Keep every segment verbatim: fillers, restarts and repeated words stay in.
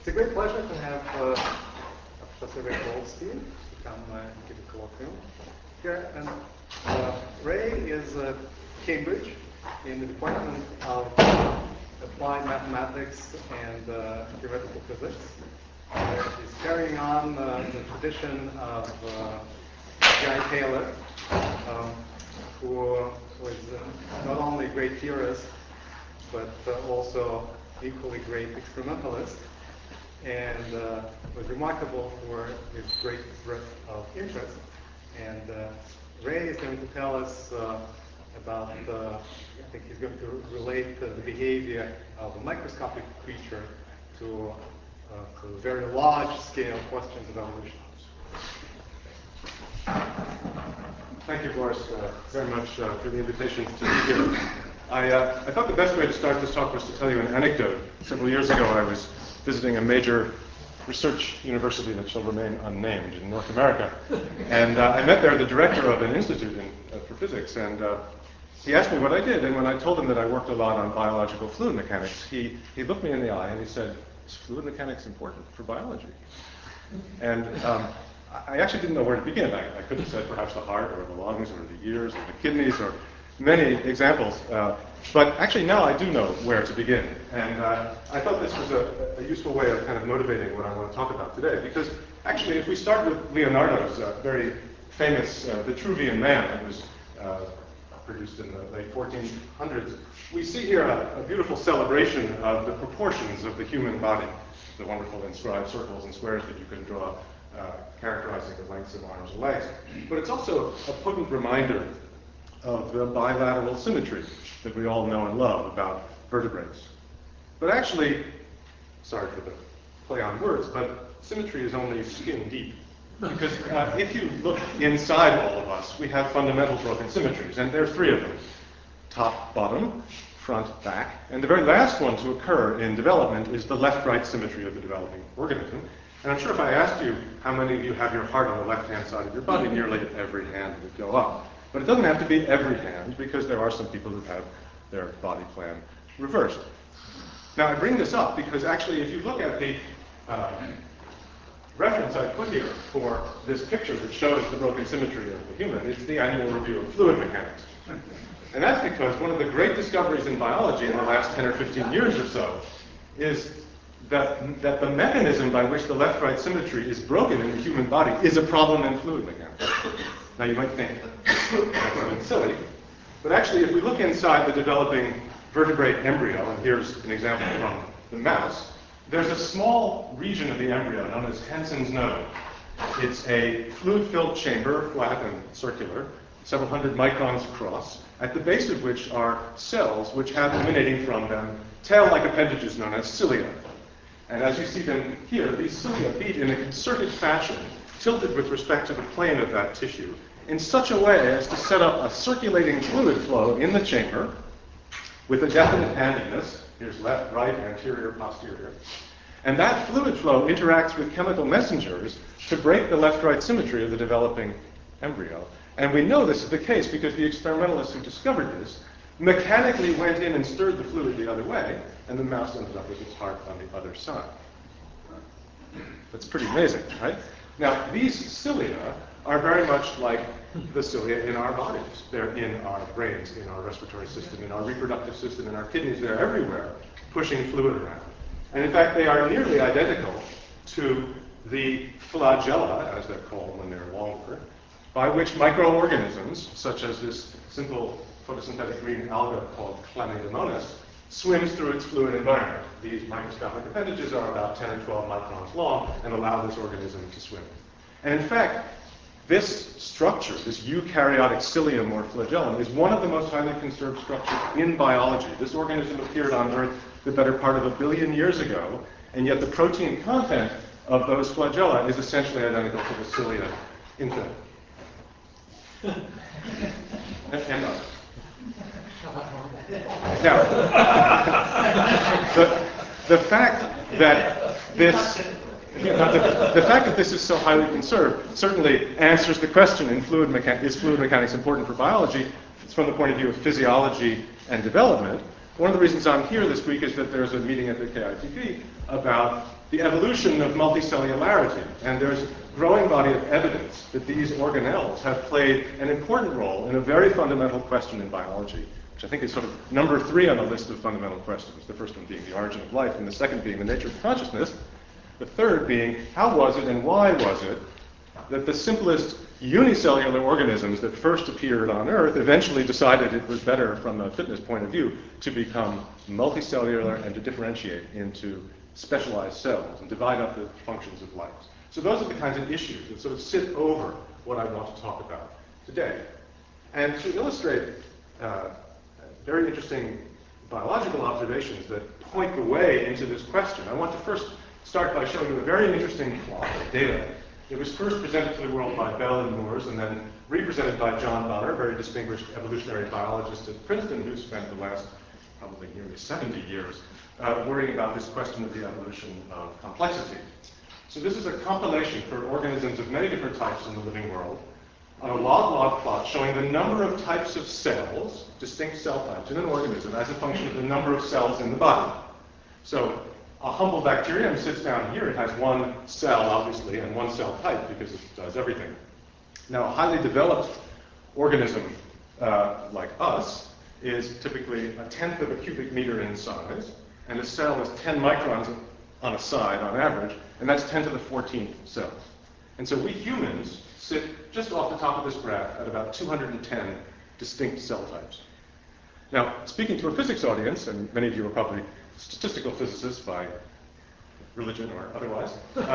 It's a great pleasure to have uh, Professor Ray Goldstein to come uh, give a colloquium here. And uh, Ray is at Cambridge in the Department of Applied Mathematics and uh, Theoretical Physics. Uh, he's carrying on uh, the tradition of uh, Guy Taylor, um, who was uh, not only a great theorist, but uh, also equally great experimentalist, and uh, was remarkable for his great breadth of interest. And uh, Ray is going to tell us uh, about, uh, I think he's going to relate uh, the behavior of a microscopic creature to, uh, to very large-scale questions of evolution. Thank you, Boris, uh, very much uh, for the invitation to be here. I, uh, I thought the best way to start this talk was to tell you an anecdote. Several years ago, I was visiting a major research university that shall remain unnamed in North America. And uh, I met there the director of an institute in, uh, for physics, and uh, he asked me what I did. And when I told him that I worked a lot on biological fluid mechanics, he, he looked me in the eye and he said, "Is fluid mechanics important for biology?" And um, I actually didn't know where to begin. I, I could have said perhaps the heart or the lungs or the ears or the kidneys or many examples. Uh, but actually now I do know where to begin. And uh, I thought this was a, a useful way of kind of motivating what I want to talk about today. Because actually if we start with Leonardo's uh, very famous uh, Vitruvian Man that was uh, produced in the late fourteen hundreds, we see here a, a beautiful celebration of the proportions of the human body. The wonderful inscribed circles and squares that you can draw Uh, characterizing the lengths of arms and legs. But it's also a potent reminder of the bilateral symmetry that we all know and love about vertebrates. But actually, sorry for the play on words, but symmetry is only skin deep. Because uh, if you look inside all of us, we have fundamental broken symmetries, and there are three of them. Top, bottom, front, back. And the very last one to occur in development is the left-right symmetry of the developing organism. And I'm sure if I asked you how many of you have your heart on the left-hand side of your body, nearly every hand would go up. But it doesn't have to be every hand, because there are some people who have their body plan reversed. Now, I bring this up because actually, if you look at the uh, reference I put here for this picture that shows the broken symmetry of the human, it's the Annual Review of Fluid Mechanics. And that's because one of the great discoveries in biology in the last ten or fifteen years or so is That, that the mechanism by which the left-right symmetry is broken in the human body is a problem in fluid mechanics. Now you might think that's a bit silly, but actually if we look inside the developing vertebrate embryo, and here's an example from the mouse, there's a small region of the embryo known as Henson's node. It's a fluid-filled chamber, flat and circular, several hundred microns across, at the base of which are cells which have emanating from them tail-like appendages known as cilia. And as you see them here, these cilia beat in a concerted fashion, tilted with respect to the plane of that tissue, in such a way as to set up a circulating fluid flow in the chamber with a definite handiness. Here's left, right, anterior, posterior. And that fluid flow interacts with chemical messengers to break the left-right symmetry of the developing embryo. And we know this is the case because the experimentalists who discovered this mechanically went in and stirred the fluid the other way, and the mouse ended up with its heart on the other side. That's pretty amazing, right? Now, these cilia are very much like the cilia in our bodies. They're in our brains, in our respiratory system, in our reproductive system, in our kidneys. They're everywhere, pushing fluid around. And in fact, they are nearly identical to the flagella, as they're called when they're longer, by which microorganisms, such as this simple photosynthetic green alga called Chlamydomonas, swims through its fluid environment. These microscopic appendages are about ten or twelve microns long and allow this organism to swim. And in fact, this structure, this eukaryotic cilium or flagellum, is one of the most highly conserved structures in biology. This organism appeared on Earth the better part of a billion years ago, and yet the protein content of those flagella is essentially identical to the cilia in them. And others. Now, the, the fact that this, you know, the, the fact that this is so highly conserved certainly answers the question in fluid mechanics, is fluid mechanics important for biology? It's from the point of view of physiology and development. One of the reasons I'm here this week is that there's a meeting at the K I T P about the evolution of multicellularity. And there's a growing body of evidence that these organelles have played an important role in a very fundamental question in biology, which I think is sort of number three on the list of fundamental questions. The first one being the origin of life, and the second being the nature of consciousness. The third being, how was it and why was it that the simplest unicellular organisms that first appeared on Earth eventually decided it was better from a fitness point of view to become multicellular and to differentiate into specialized cells and divide up the functions of life. So those are the kinds of issues that sort of sit over what I want to talk about today. And to illustrate uh, very interesting biological observations that point the way into this question, I want to first start by showing you a very interesting plot of data. It was first presented to the world by Bell and Moores, and then represented by John Bonner, a very distinguished evolutionary biologist at Princeton, who spent the last probably nearly seventy years uh, worrying about this question of the evolution of complexity. So this is a compilation for organisms of many different types in the living world on a log-log plot showing the number of types of cells, distinct cell types in an organism as a function of the number of cells in the body. So a humble bacterium sits down here. It has one cell, obviously, and one cell type because it does everything. Now, a highly developed organism uh, like us is typically a tenth of a cubic meter in size, and a cell is ten microns on a side on average, and that's ten to the fourteenth cells. And so we humans sit just off the top of this graph at about two hundred ten distinct cell types. Now, speaking to a physics audience, and many of you are probably statistical physicists by religion or otherwise,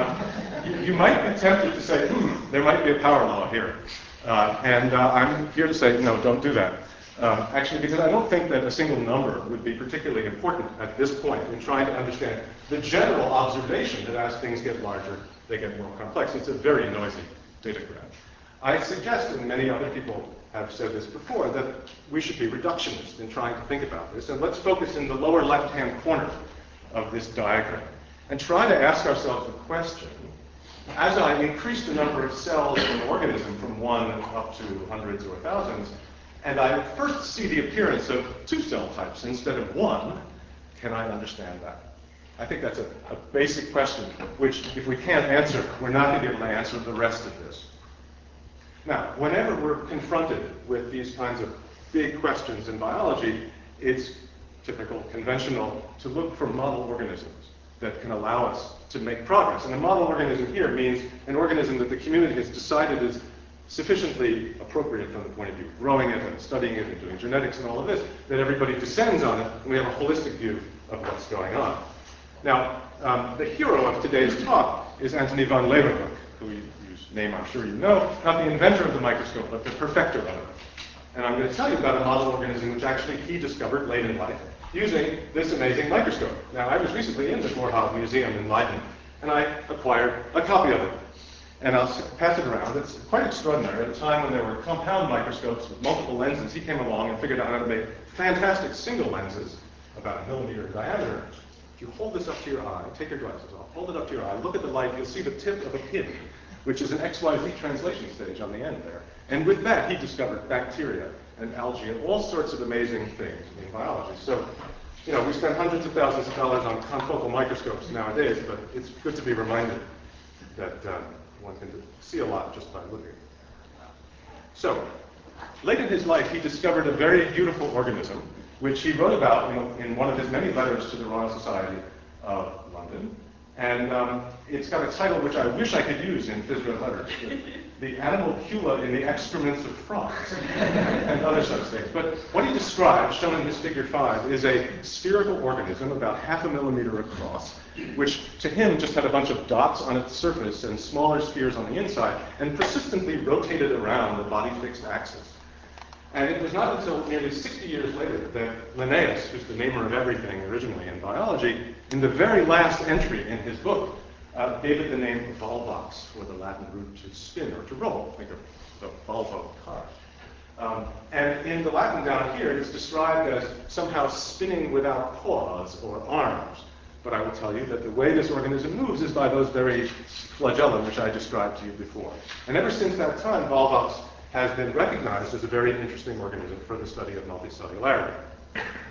uh, you, you might be tempted to say, hmm, there might be a power law here. Uh, and uh, I'm here to say, no, don't do that. Uh, actually, because I don't think that a single number would be particularly important at this point in trying to understand the general observation that as things get larger, they get more complex. It's a very noisy data graph. I suggest, and many other people have said this before, that we should be reductionist in trying to think about this. And let's focus in the lower left-hand corner of this diagram and try to ask ourselves the question, as I increase the number of cells in an organism from one up to hundreds or thousands, and I first see the appearance of two cell types instead of one, can I understand that? I think that's a, a basic question, which if we can't answer, we're not going to be able to answer the rest of this. Now, whenever we're confronted with these kinds of big questions in biology, it's typical, conventional, to look for model organisms that can allow us to make progress. And a model organism here means an organism that the community has decided is sufficiently appropriate from the point of view of growing it and studying it and doing genetics and all of this, that everybody descends on it, and we have a holistic view of what's going on. Now, um, the hero of today's talk is Antony van Leeuwenhoek, who you, whose name I'm sure you know, not the inventor of the microscope, but the perfecter of it. And I'm going to tell you about a model organism which actually he discovered late in life using this amazing microscope. Now, I was recently in the Boerhaave Museum in Leiden, and I acquired a copy of it. And I'll pass it around. It's quite extraordinary. At a time when there were compound microscopes with multiple lenses, he came along and figured out how to make fantastic single lenses, about a millimeter in diameter. If you hold this up to your eye, take your glasses off, hold it up to your eye, look at the light, you'll see the tip of a pin, which is an X Y Z translation stage on the end there. And with that, he discovered bacteria and algae and all sorts of amazing things in biology. So, you know, we spend hundreds of thousands of dollars on confocal microscopes nowadays, but it's good to be reminded that uh, one can see a lot just by looking. So, late in his life, he discovered a very beautiful organism, which he wrote about in, in one of his many letters to the Royal Society of London. And um, it's got a title which I wish I could use in Phys-Red letters. The Animalcula in the Excrements of Frogs, and other such things. But what he describes, shown in this figure five, is a spherical organism about half a millimeter across, which to him just had a bunch of dots on its surface and smaller spheres on the inside, and persistently rotated around the body-fixed axis. And it was not until nearly sixty years later that Linnaeus, who's the namer of everything originally in biology, in the very last entry in his book, uh, gave it the name volvox, or the Latin root to spin or to roll. Think of the Volvo car. Um, and in the Latin down here, it's described as somehow spinning without paws or arms. But I will tell you that the way this organism moves is by those very flagella which I described to you before. And ever since that time, volvox has been recognized as a very interesting organism for the study of multicellularity.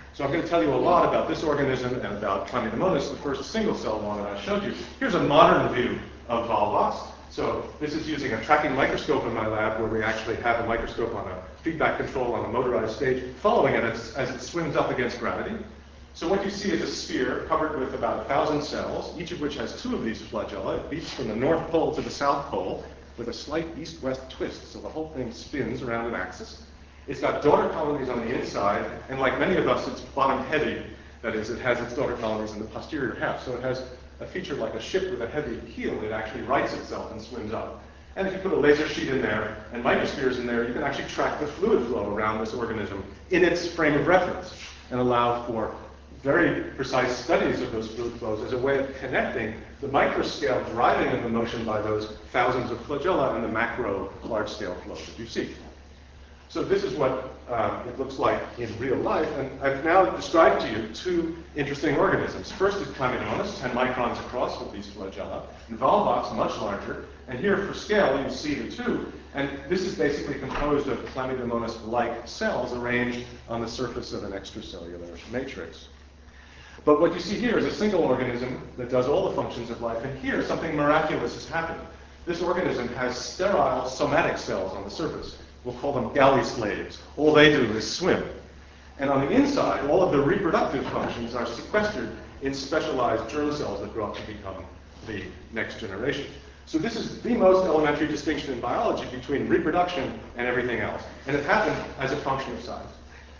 So I'm going to tell you a lot about this organism and about Chlamydomonas, the first single-cell one that I showed you. Here's a modern view of Volvox. So this is using a tracking microscope in my lab, where we actually have a microscope on a feedback control on a motorized stage, following it as, as it swims up against gravity. So what you see is a sphere covered with about a thousand cells, each of which has two of these flagella. It beats from the North Pole to the South Pole with a slight east-west twist, so the whole thing spins around an axis. It's got daughter colonies on the inside, and like many of us, it's bottom-heavy. That is, it has its daughter colonies in the posterior half, so it has a feature like a ship with a heavy keel. It actually rights itself and swims up. And if you put a laser sheet in there and microspheres in there, you can actually track the fluid flow around this organism in its frame of reference and allow for very precise studies of those fluid flows as a way of connecting the microscale driving of the motion by those thousands of flagella and the macro large-scale flow that you see. So this is what uh, it looks like in real life, and I've now described to you two interesting organisms. First is Chlamydomonas, ten microns across with these flagella, and Volvox, much larger, and here for scale you see the two, and this is basically composed of Chlamydomonas-like cells arranged on the surface of an extracellular matrix. But what you see here is a single organism that does all the functions of life, and here something miraculous has happened. This organism has sterile somatic cells on the surface. We'll call them galley slaves. All they do is swim. And on the inside, all of the reproductive functions are sequestered in specialized germ cells that grow up to become the next generation. So this is the most elementary distinction in biology between reproduction and everything else. And it happened as a function of size.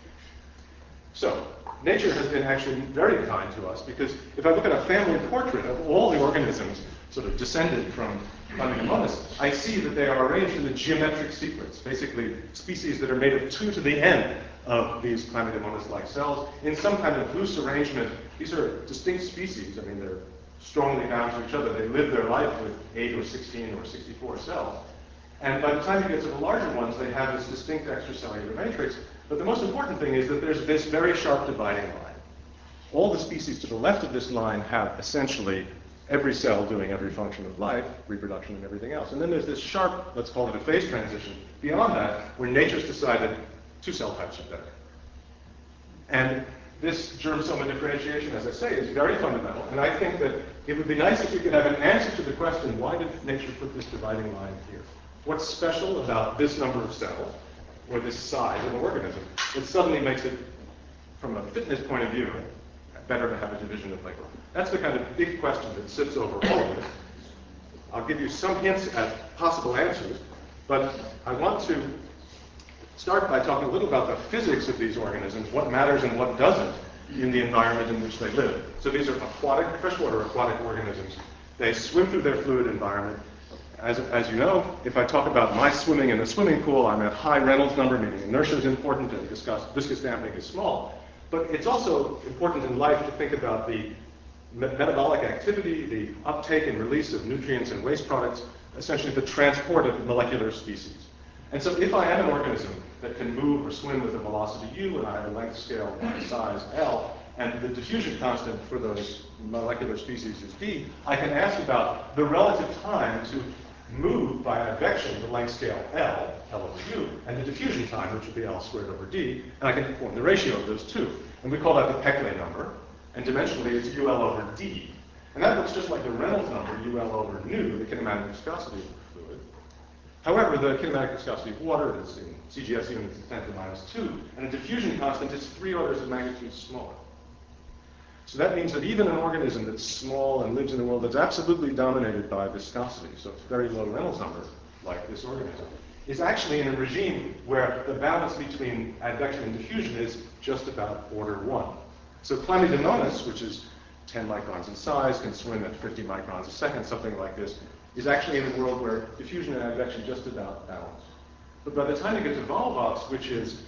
So nature has been actually very kind to us, because if I look at a family portrait of all the organisms sort of descended from Chlamydomonas, I see that they are arranged in a geometric sequence, basically species that are made of two to the n of these Chlamydomonas-like cells in some kind of loose arrangement. These are distinct species. I mean, they're strongly bound to each other. They live their life with eight or sixteen or sixty-four cells. And by the time you get to the larger ones, they have this distinct extracellular matrix. But the most important thing is that there's this very sharp dividing line. All the species to the left of this line have essentially every cell doing every function of life, reproduction and everything else. And then there's this sharp, let's call it a phase transition, beyond that, where nature's decided two cell types are better. And this germ soma differentiation, as I say, is very fundamental. And I think that it would be nice if we could have an answer to the question, why did nature put this dividing line here? What's special about this number of cells, or this size of an organism, that suddenly makes it, from a fitness point of view, better to have a division of labor? That's the kind of big question that sits over all of this. I'll give you some hints at possible answers, but I want to start by talking a little about the physics of these organisms, what matters and what doesn't in the environment in which they live. So these are aquatic, freshwater aquatic organisms. They swim through their fluid environment. As, as you know, if I talk about my swimming in a swimming pool, I'm at high Reynolds number, meaning inertia is important and viscous, viscous damping is small. But it's also important in life to think about the me metabolic activity, the uptake and release of nutrients and waste products, essentially the transport of molecular species. And so if I am an organism that can move or swim with a velocity u, and I have a length scale of size L, and the diffusion constant for those molecular species is d, I can ask about the relative time to move by advection the length scale L, L over u, and the diffusion time, which would be L squared over d, and I can form the ratio of those two. And we call that the Peclet number, and dimensionally it's U L over d. And that looks just like the Reynolds number, U L over nu, the kinematic viscosity of the fluid. However, the kinematic viscosity of water is in C G S units is ten to the minus two, and a diffusion constant is three orders of magnitude smaller. So that means that even an organism that's small and lives in a world that's absolutely dominated by viscosity, so it's very low Reynolds number, like this organism, is actually in a regime where the balance between advection and diffusion is just about order one. So Chlamydomonas, which is ten microns in size, can swim at fifty microns a second, something like this, is actually in a world where diffusion and advection just about balance. But by the time you get to Volvox, which is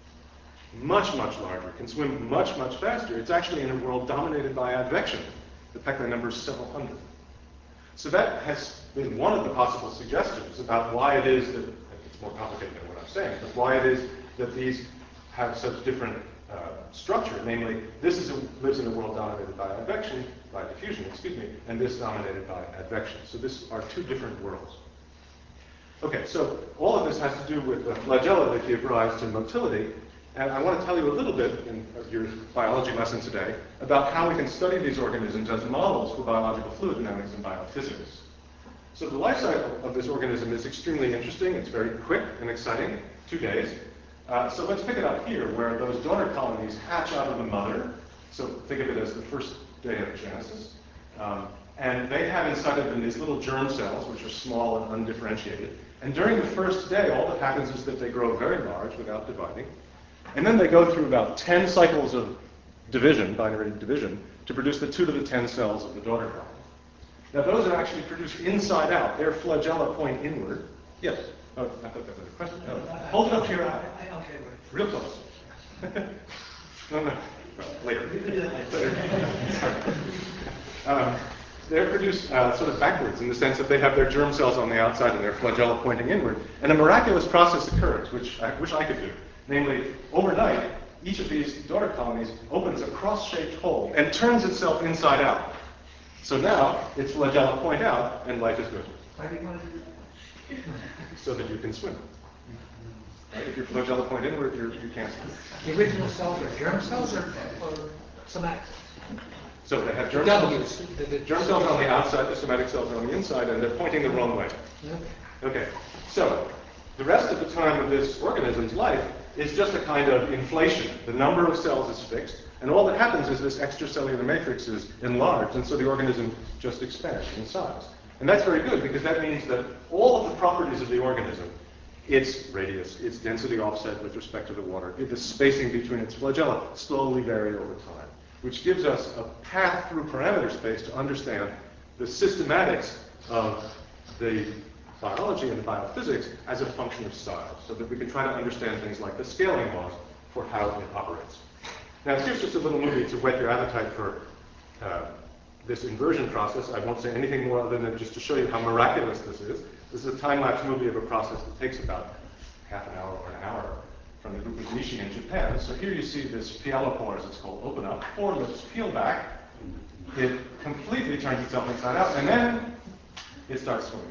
much, much larger, can swim much, much faster, it's actually in a world dominated by advection. The Peclet number is several hundred. So that has been one of the possible suggestions about why it is that, it's more complicated than what I'm saying, but why it is that these have such different uh, structure. Namely, this is a, lives in a world dominated by advection, by diffusion, excuse me, and this dominated by advection. So this are two different worlds. Okay, so all of this has to do with the flagella that give rise to motility. And I want to tell you a little bit in your biology lesson today about how we can study these organisms as models for biological fluid dynamics and biophysics. So the life cycle of this organism is extremely interesting. It's very quick and exciting, two days. Uh, so let's pick it up here, where those daughter colonies hatch out of the mother. So think of it as the first day of Genesis. Um, and they have inside of them these little germ cells, which are small and undifferentiated. And during the first day, all that happens is that they grow very large without dividing. And then they go through about ten cycles of division, binary division, to produce the two to the ten cells of the daughter colony. Now those are actually produced inside out. Their flagella point inward. Yes? Oh, I thought that was a question. Oh. Hold it up to your eye. Okay, wait. Real close. no, no. Well, later. later. um, they're produced uh, sort of backwards in the sense that they have their germ cells on the outside and their flagella pointing inward. And a miraculous process occurs, which I wish I could do. Namely, overnight, each of these daughter colonies opens a cross-shaped hole and turns itself inside out. So now, its flagella point out, and life is good. Why do you want to do that? So that you can swim. Right? If your flagella point inward, you're, you can't swim. The original cells are germ cells or, or somatic cells? So they have germ cells. W's. The, the Germ cells are on the outside, the somatic cells are on the inside, and they're pointing the wrong way. Okay. Okay, so the rest of the time of this organism's life is just a kind of inflation. The number of cells is fixed, and all that happens is this extracellular matrix is enlarged, and so the organism just expands in size. And that's very good, because that means that all of the properties of the organism, its radius, its density offset with respect to the water, the spacing between its flagella, slowly vary over time, which gives us a path through parameter space to understand the systematics of the biology and the biophysics as a function of size, so that we can try to understand things like the scaling laws for how it operates. Now, here's just a little movie to whet your appetite for uh, this inversion process. I won't say anything more other than just to show you how miraculous this is. This is a time-lapse movie of a process that takes about half an hour or an hour from the group of Nishi in Japan. So here you see this pielopore, as it's called, open up, four lips peel back. It completely turns itself inside out, and then it starts swimming.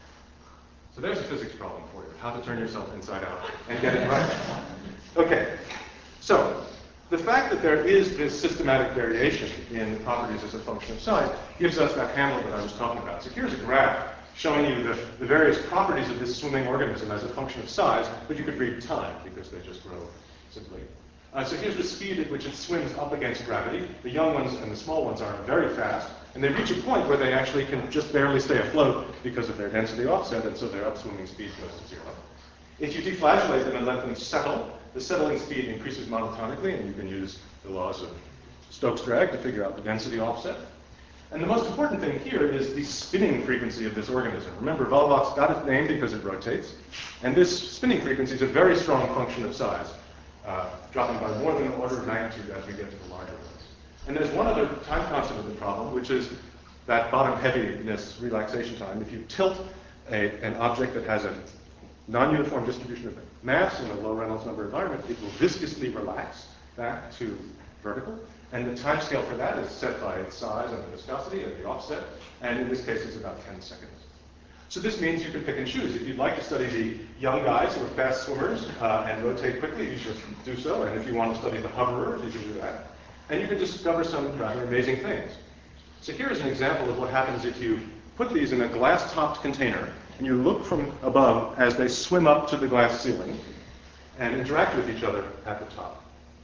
So there's a physics problem for you, how to turn yourself inside out and get it right. Okay, so the fact that there is this systematic variation in the properties as a function of size gives us that handle that I was talking about. So here's a graph showing you the, the various properties of this swimming organism as a function of size, but you could read time because they just grow simply. Uh, so here's the speed at which it swims up against gravity. The young ones and the small ones are very fast, and they reach a point where they actually can just barely stay afloat because of their density offset, and so their upswimming speed goes to zero. If you deflagellate them and let them settle, the settling speed increases monotonically, and you can use the laws of Stokes drag to figure out the density offset. And the most important thing here is the spinning frequency of this organism. Remember, Volvox got its name because it rotates, and this spinning frequency is a very strong function of size, uh, dropping by more than an order of magnitude as we get to the larger ones. And there's one other time constant of the problem, which is that bottom heaviness relaxation time. If you tilt a, an object that has a non-uniform distribution of mass in a low Reynolds number environment, it will viscously relax back to vertical. And the time scale for that is set by its size and the viscosity and the offset. And in this case, it's about ten seconds. So this means you can pick and choose. If you'd like to study the young guys who are fast swimmers uh, and rotate quickly, you should do so. And if you want to study the hoverers, you can do that. And you can discover some rather amazing things. So here's an example of what happens if you put these in a glass-topped container and you look from above as they swim up to the glass ceiling and interact with each other at the top.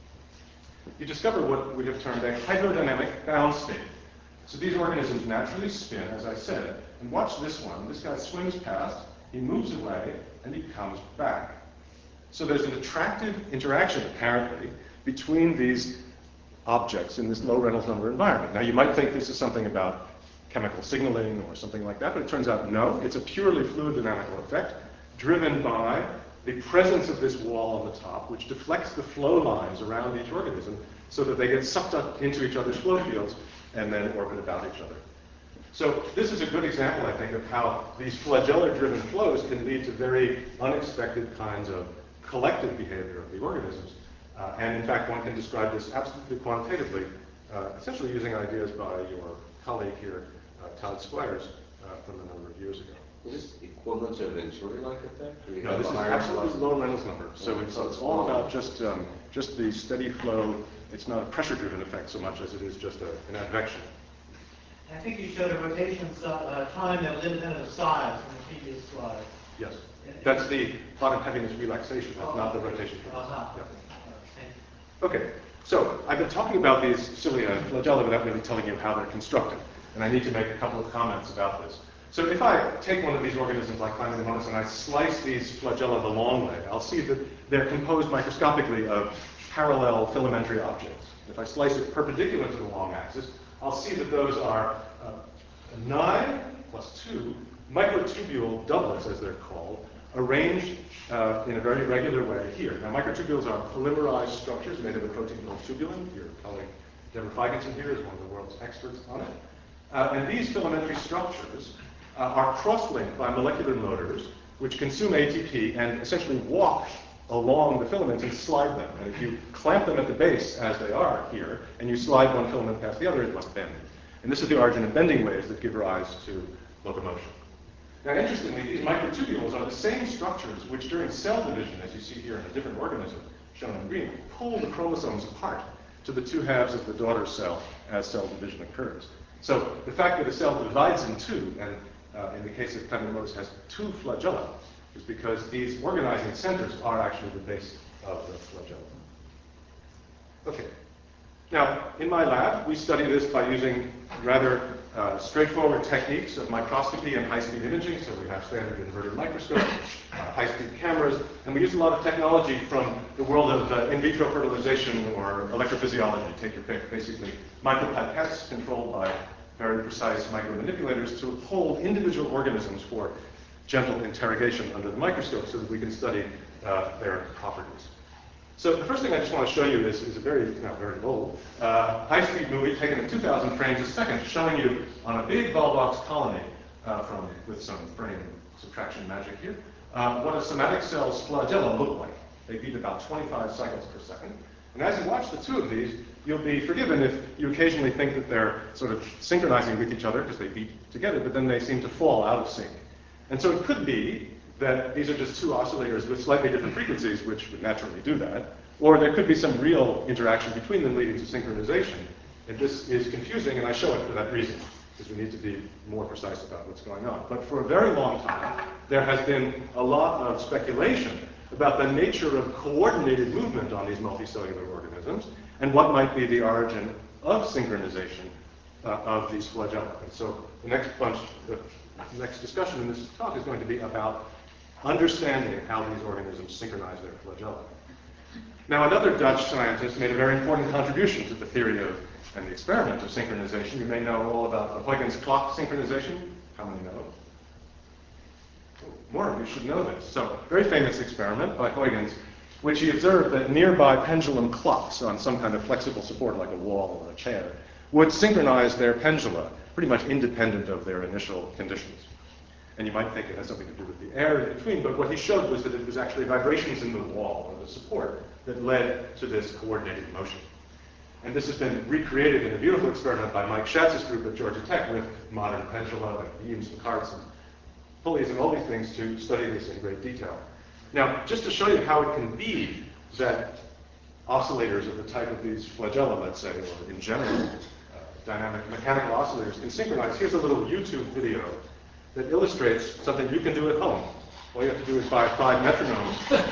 You discover what we have termed a hydrodynamic bound state. So these organisms naturally spin, as I said, and watch this one. This guy swims past, he moves away, and he comes back. So there's an attractive interaction, apparently, between these objects in this low Reynolds number environment. Now, you might think this is something about chemical signaling or something like that, but it turns out no. It's a purely fluid dynamical effect driven by the presence of this wall on the top, which deflects the flow lines around each organism so that they get sucked up into each other's flow fields and then orbit about each other. So this is a good example, I think, of how these flagellar-driven flows can lead to very unexpected kinds of collective behavior of the organisms. Uh, and in fact, one can describe this absolutely quantitatively, uh, essentially using ideas by your colleague here, uh, Todd Squires, uh, from a number of years ago. Is this equivalent to a Venturi-like effect? Or you No, have this a is higher absolutely velocity? low Reynolds number. So it's, it's all about just um, just the steady flow. It's not a pressure-driven effect so much as it is just a, an advection. I think you showed a rotation si- uh, time that was independent of size from the previous slide. Yes. That's the bottom heaviness relaxation. That's not the rotation. Uh-huh. Yeah. Thank you. Okay, so I've been talking about these cilia and flagella without really telling you how they're constructed, and I need to make a couple of comments about this. So if I take one of these organisms like Chlamydomonas and I slice these flagella the long way, I'll see that they're composed microscopically of parallel filamentary objects. If I slice it perpendicular to the long axis, I'll see that those are uh, nine plus two microtubule doublets, as they're called, arranged uh, in a very regular way here. Now, microtubules are polymerized structures made of a protein called tubulin. Your colleague Deborah Feigenson here is one of the world's experts on it. Uh, and these filamentary structures uh, are cross-linked by molecular motors, which consume A T P and essentially walk along the filaments and slide them. And if you clamp them at the base, as they are here, and you slide one filament past the other, it must bend. And this is the origin of bending waves that give rise to locomotion. Now, interestingly, these microtubules are the same structures which, during cell division, as you see here in a different organism, shown in green, pull the chromosomes apart to the two halves of the daughter cell as cell division occurs. So the fact that a cell divides in two, and uh, in the case of Chlamydomonas has two flagella, is because these organizing centers are actually the base of the flagella. Okay. Now, in my lab, we study this by using rather uh, straightforward techniques of microscopy and high-speed imaging. So we have standard inverted microscopes, uh, high-speed cameras, and we use a lot of technology from the world of uh, in vitro fertilization or electrophysiology. Take your pick. Basically, micropipettes controlled by very precise micromanipulators to hold individual organisms for gentle interrogation under the microscope so that we can study uh, their properties. So the first thing I just want to show you is, is a very, not very old, uh, high-speed movie taken at two thousand frames a second, showing you on a big Volvox colony uh, from, with some frame subtraction magic here, uh, what a somatic cell's flagella look like. They beat about twenty-five cycles per second. And as you watch the two of these, you'll be forgiven if you occasionally think that they're sort of synchronizing with each other because they beat together, but then they seem to fall out of sync. And so it could be that these are just two oscillators with slightly different frequencies, which would naturally do that, or there could be some real interaction between them leading to synchronization. And this is confusing, and I show it for that reason, because we need to be more precise about what's going on. But for a very long time, there has been a lot of speculation about the nature of coordinated movement on these multicellular organisms, and what might be the origin of synchronization uh, of these flagella. And so the next bunch, the next discussion in this talk is going to be about understanding how these organisms synchronize their flagella. Now, another Dutch scientist made a very important contribution to the theory of and the experiment of synchronization. You may know all about the Huygens clock synchronization. How many know? Oh, more of you should know this. So, very famous experiment by Huygens, which he observed that nearby pendulum clocks on some kind of flexible support like a wall or a chair would synchronize their pendula, pretty much independent of their initial conditions. And you might think it has something to do with the air in between, but what he showed was that it was actually vibrations in the wall or the support that led to this coordinated motion. And this has been recreated in a beautiful experiment by Mike Schatz's group at Georgia Tech with modern pendula and beams and carts and pulleys and all these things to study this in great detail. Now, just to show you how it can be that oscillators of the type of these flagella, let's say, or in general, uh, dynamic mechanical oscillators can synchronize, here's a little YouTube video that illustrates something you can do at home. All you have to do is buy five metronomes.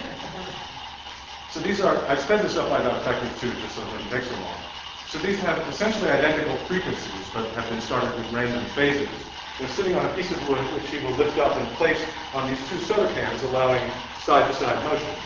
So these are, I sped this up by about a factor of two, just so it doesn't take so long. So these have essentially identical frequencies, but have been started with random phases. They're sitting on a piece of wood, which he will lift up and place on these two soda cans, allowing side-to-side motion.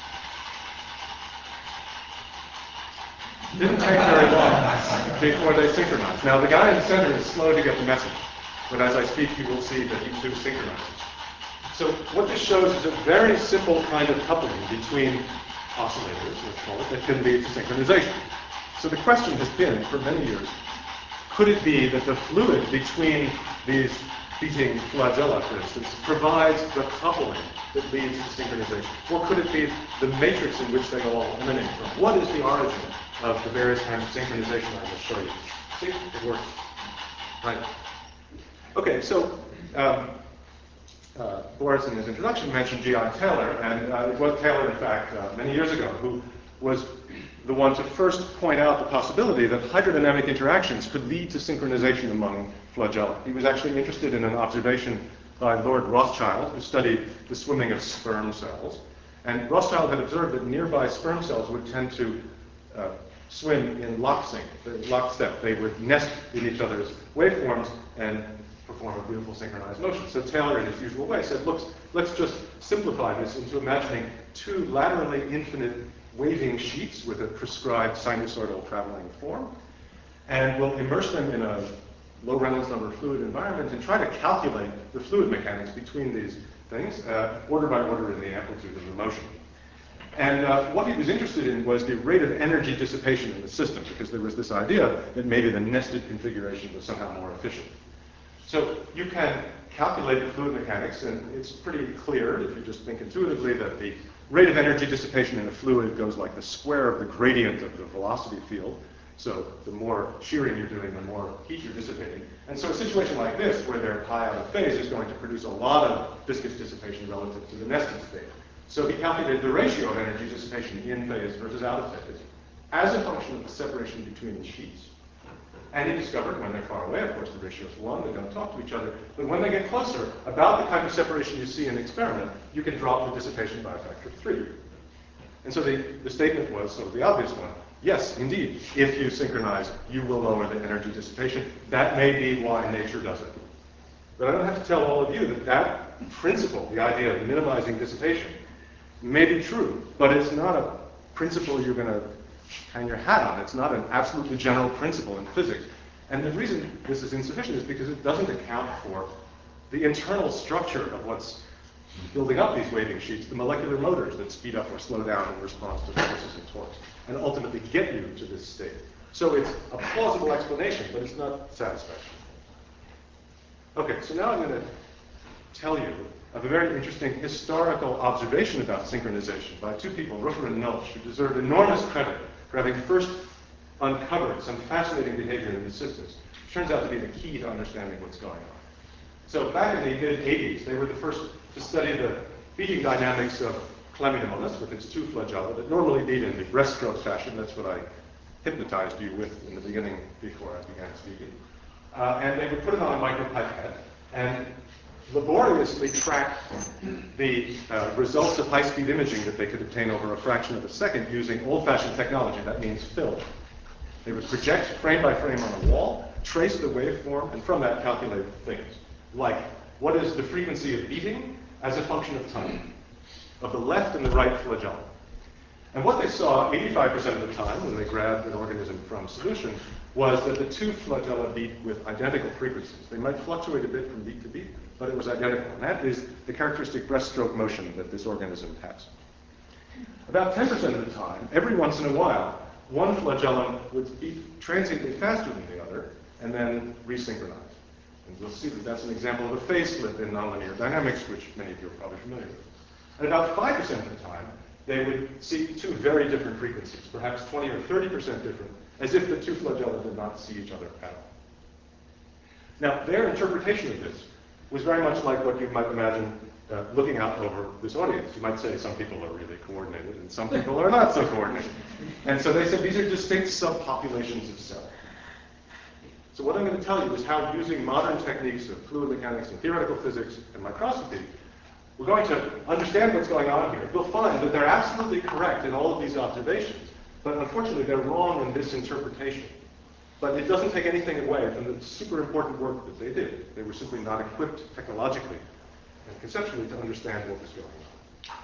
Didn't take very long before they synchronized. Now, the guy in the center is slow to get the message, but as I speak, you will see that he too synchronizes. So what this shows is a very simple kind of coupling between oscillators, let's call it, that can lead to synchronization. So the question has been, for many years, could it be that the fluid between these beating flagella, for instance, provides the coupling that leads to synchronization? Or could it be the matrix in which they all emanate from? What is the origin of the various kinds of synchronization I will show you? See, it works. Right. Okay, so um, uh, Boris in his introduction mentioned G I Taylor, and uh, it was Taylor, in fact, uh, many years ago, who was the one to first point out the possibility that hydrodynamic interactions could lead to synchronization among flagella. He was actually interested in an observation by Lord Rothschild, who studied the swimming of sperm cells. And Rothschild had observed that nearby sperm cells would tend to uh, swim in locksync, lockstep. They would nest in each other's waveforms and perform a beautiful synchronized motion. So Taylor, in his usual way, said, look, let's just simplify this into imagining two laterally infinite waving sheets with a prescribed sinusoidal traveling form, and we'll immerse them in a low Reynolds number fluid environment and try to calculate the fluid mechanics between these things, uh, order by order in the amplitude of the motion. And uh, what he was interested in was the rate of energy dissipation in the system, because there was this idea that maybe the nested configuration was somehow more efficient. So you can calculate the fluid mechanics, and it's pretty clear, if you just think intuitively, that the rate of energy dissipation in a fluid goes like the square of the gradient of the velocity field. So the more shearing you're doing, the more heat you're dissipating. And so a situation like this, where they're high out of phase, is going to produce a lot of viscous dissipation relative to the nested state. So he calculated the ratio of energy dissipation in phase versus out of phase as a function of the separation between the sheets. And he discovered when they're far away, of course, the ratio is one, they don't talk to each other. But when they get closer, about the kind of separation you see in the experiment, you can drop the dissipation by a factor of three. And so the, the statement was sort of the obvious one. Yes, indeed, if you synchronize, you will lower the energy dissipation. That may be why nature does it. But I don't have to tell all of you that that principle, the idea of minimizing dissipation, may be true, but it's not a principle you're going to hang your hat on. It's not an absolutely general principle in physics. And the reason this is insufficient is because it doesn't account for the internal structure of what's building up these waving sheets, the molecular motors that speed up or slow down in response to forces and torques, and ultimately get you to this state. So it's a plausible explanation, but it's not satisfactory. Okay, so now I'm going to tell you of a very interesting historical observation about synchronization by two people, Ruffer and Nulch, who deserve enormous credit for having first uncovered some fascinating behavior in the systems, which turns out to be the key to understanding what's going on. So back in the mid eighties, they were the first to study the beating dynamics of Chlamydomonas with its two flagella that normally beat in the breaststroke fashion. That's what I hypnotized you with in the beginning before I began speaking. Uh, and they would put it on a micropipette and laboriously track the uh, results of high-speed imaging that they could obtain over a fraction of a second using old-fashioned technology. That means film. They would project frame by frame on a wall, trace the waveform, and from that calculate things like what is the frequency of beating as a function of time of the left and the right flagella. And what they saw eighty-five percent of the time when they grabbed an organism from solution was that the two flagella beat with identical frequencies. They might fluctuate a bit from beat to beat, but it was identical. And that is the characteristic breaststroke motion that this organism has. About ten percent of the time, every once in a while, one flagellum would beat transiently faster than the other and then resynchronize. And you'll see that that's an example of a phase slip in nonlinear dynamics, which many of you are probably familiar with. And about five percent of the time, they would see two very different frequencies, perhaps twenty or thirty percent different, as if the two flagella did not see each other at all. Now, their interpretation of this was very much like what you might imagine uh, looking out over this audience. You might say some people are really coordinated and some people are not so coordinated. And so they said these are distinct subpopulations of cells. So what I'm going to tell you is how, using modern techniques of fluid mechanics and theoretical physics and microscopy, we're going to understand what's going on here. You'll find that they're absolutely correct in all of these observations, but unfortunately they're wrong in this interpretation. But it doesn't take anything away from the super important work that they did. They were simply not equipped technologically and conceptually to understand what was going on.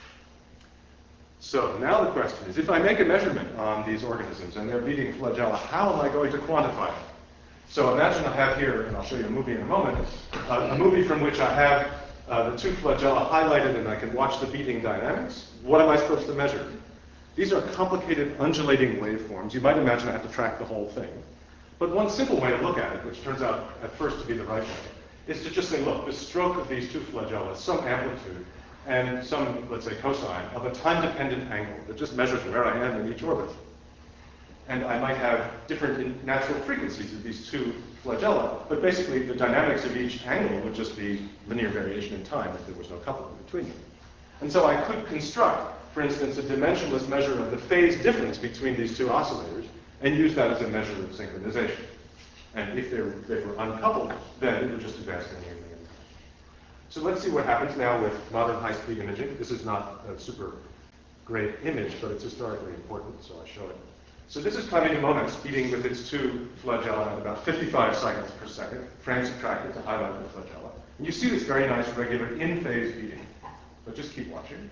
So now the question is, if I make a measurement on these organisms and they're beating flagella, how am I going to quantify it? So imagine I have here, and I'll show you a movie in a moment, uh, a movie from which I have uh, the two flagella highlighted and I can watch the beating dynamics. What am I supposed to measure? These are complicated undulating waveforms. You might imagine I have to track the whole thing. But one simple way to look at it, which turns out at first to be the right way, is to just say, look, the stroke of these two flagella is some amplitude and some, let's say, cosine of a time-dependent angle that just measures where I am in each orbit. and I might have different in- natural frequencies of these two flagella, but basically the dynamics of each angle would just be linear variation in time if there was no coupling between them. And so I could construct, for instance, a dimensionless measure of the phase difference between these two oscillators and use that as a measure of synchronization. And if they were, they were uncoupled, then it would just advance linearly. So let's see what happens now with modern high-speed imaging. This is not a super great image, but it's historically important, so I show it. So this is Chlamydia monax beating with its two flagella at about fifty-five cycles per second, frame subtracted to highlight the flagella. And you see this very nice regular in-phase beating. But just keep watching.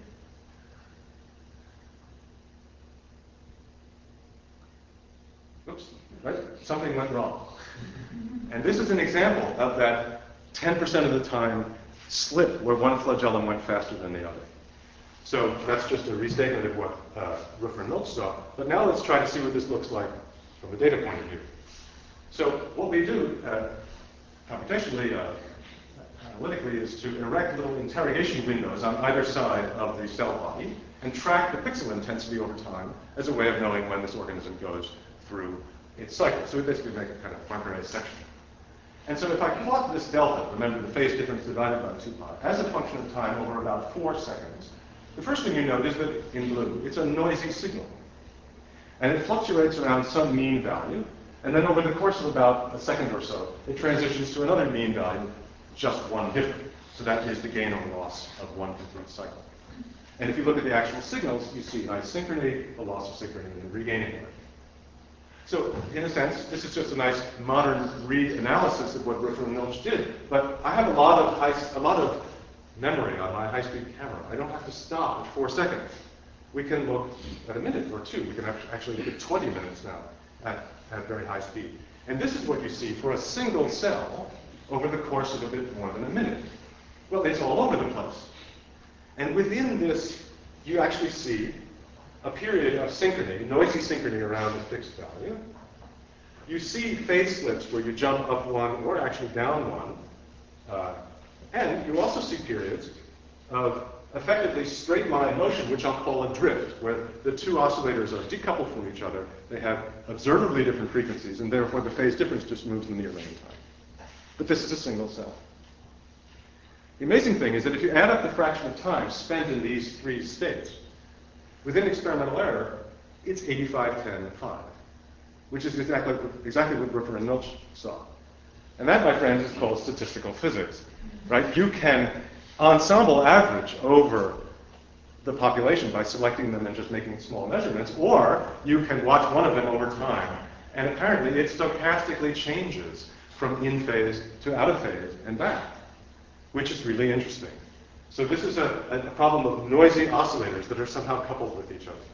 Oops, right? Something went wrong. And this is an example of that ten percent of the time slip where one flagellum went faster than the other. So that's just a restatement of what uh, Ruffer and Milch saw. But now let's try to see what this looks like from a data point of view. So what we do uh, computationally, uh, analytically, is to erect little interrogation windows on either side of the cell body and track the pixel intensity over time as a way of knowing when this organism goes through its cycle. So we basically make a kind of Poincare section. And so if I plot this delta, remember the phase difference divided by two pi, as a function of time over about four seconds, the first thing you note is that in blue, it's a noisy signal. And it fluctuates around some mean value, and then over the course of about a second or so, it transitions to another mean value, just one different. So that is the gain or loss of one complete cycle. And if you look at the actual signals, you see nice synchrony, a loss of synchrony, and regaining it. So, in a sense, this is just a nice modern reanalysis of what Ruffer and Milch did. But I have a lot of high, a lot of memory on my high-speed camera. I don't have to stop at four seconds. We can look at a minute or two. We can actually look at twenty minutes now at, at very high speed. And this is what you see for a single cell over the course of a bit more than a minute. Well, it's all over the place. And within this, you actually see a period of synchrony, noisy synchrony around a fixed value. You see phase slips where you jump up one or actually down one. Uh, and you also see periods of effectively straight line motion, which I'll call a drift, where the two oscillators are decoupled from each other. They have observably different frequencies, and therefore the phase difference just moves linearly in time. But this is a single cell. The amazing thing is that if you add up the fraction of time spent in these three states, within experimental error, it's eighty-five, ten, and five, which is exactly, exactly what Ruffer and Milch saw. And that, my friends, is called statistical physics, right? You can ensemble average over the population by selecting them and just making small measurements, or you can watch one of them over time, and apparently it stochastically changes from in phase to out of phase and back, which is really interesting. So this is a, a problem of noisy oscillators that are somehow coupled with each other.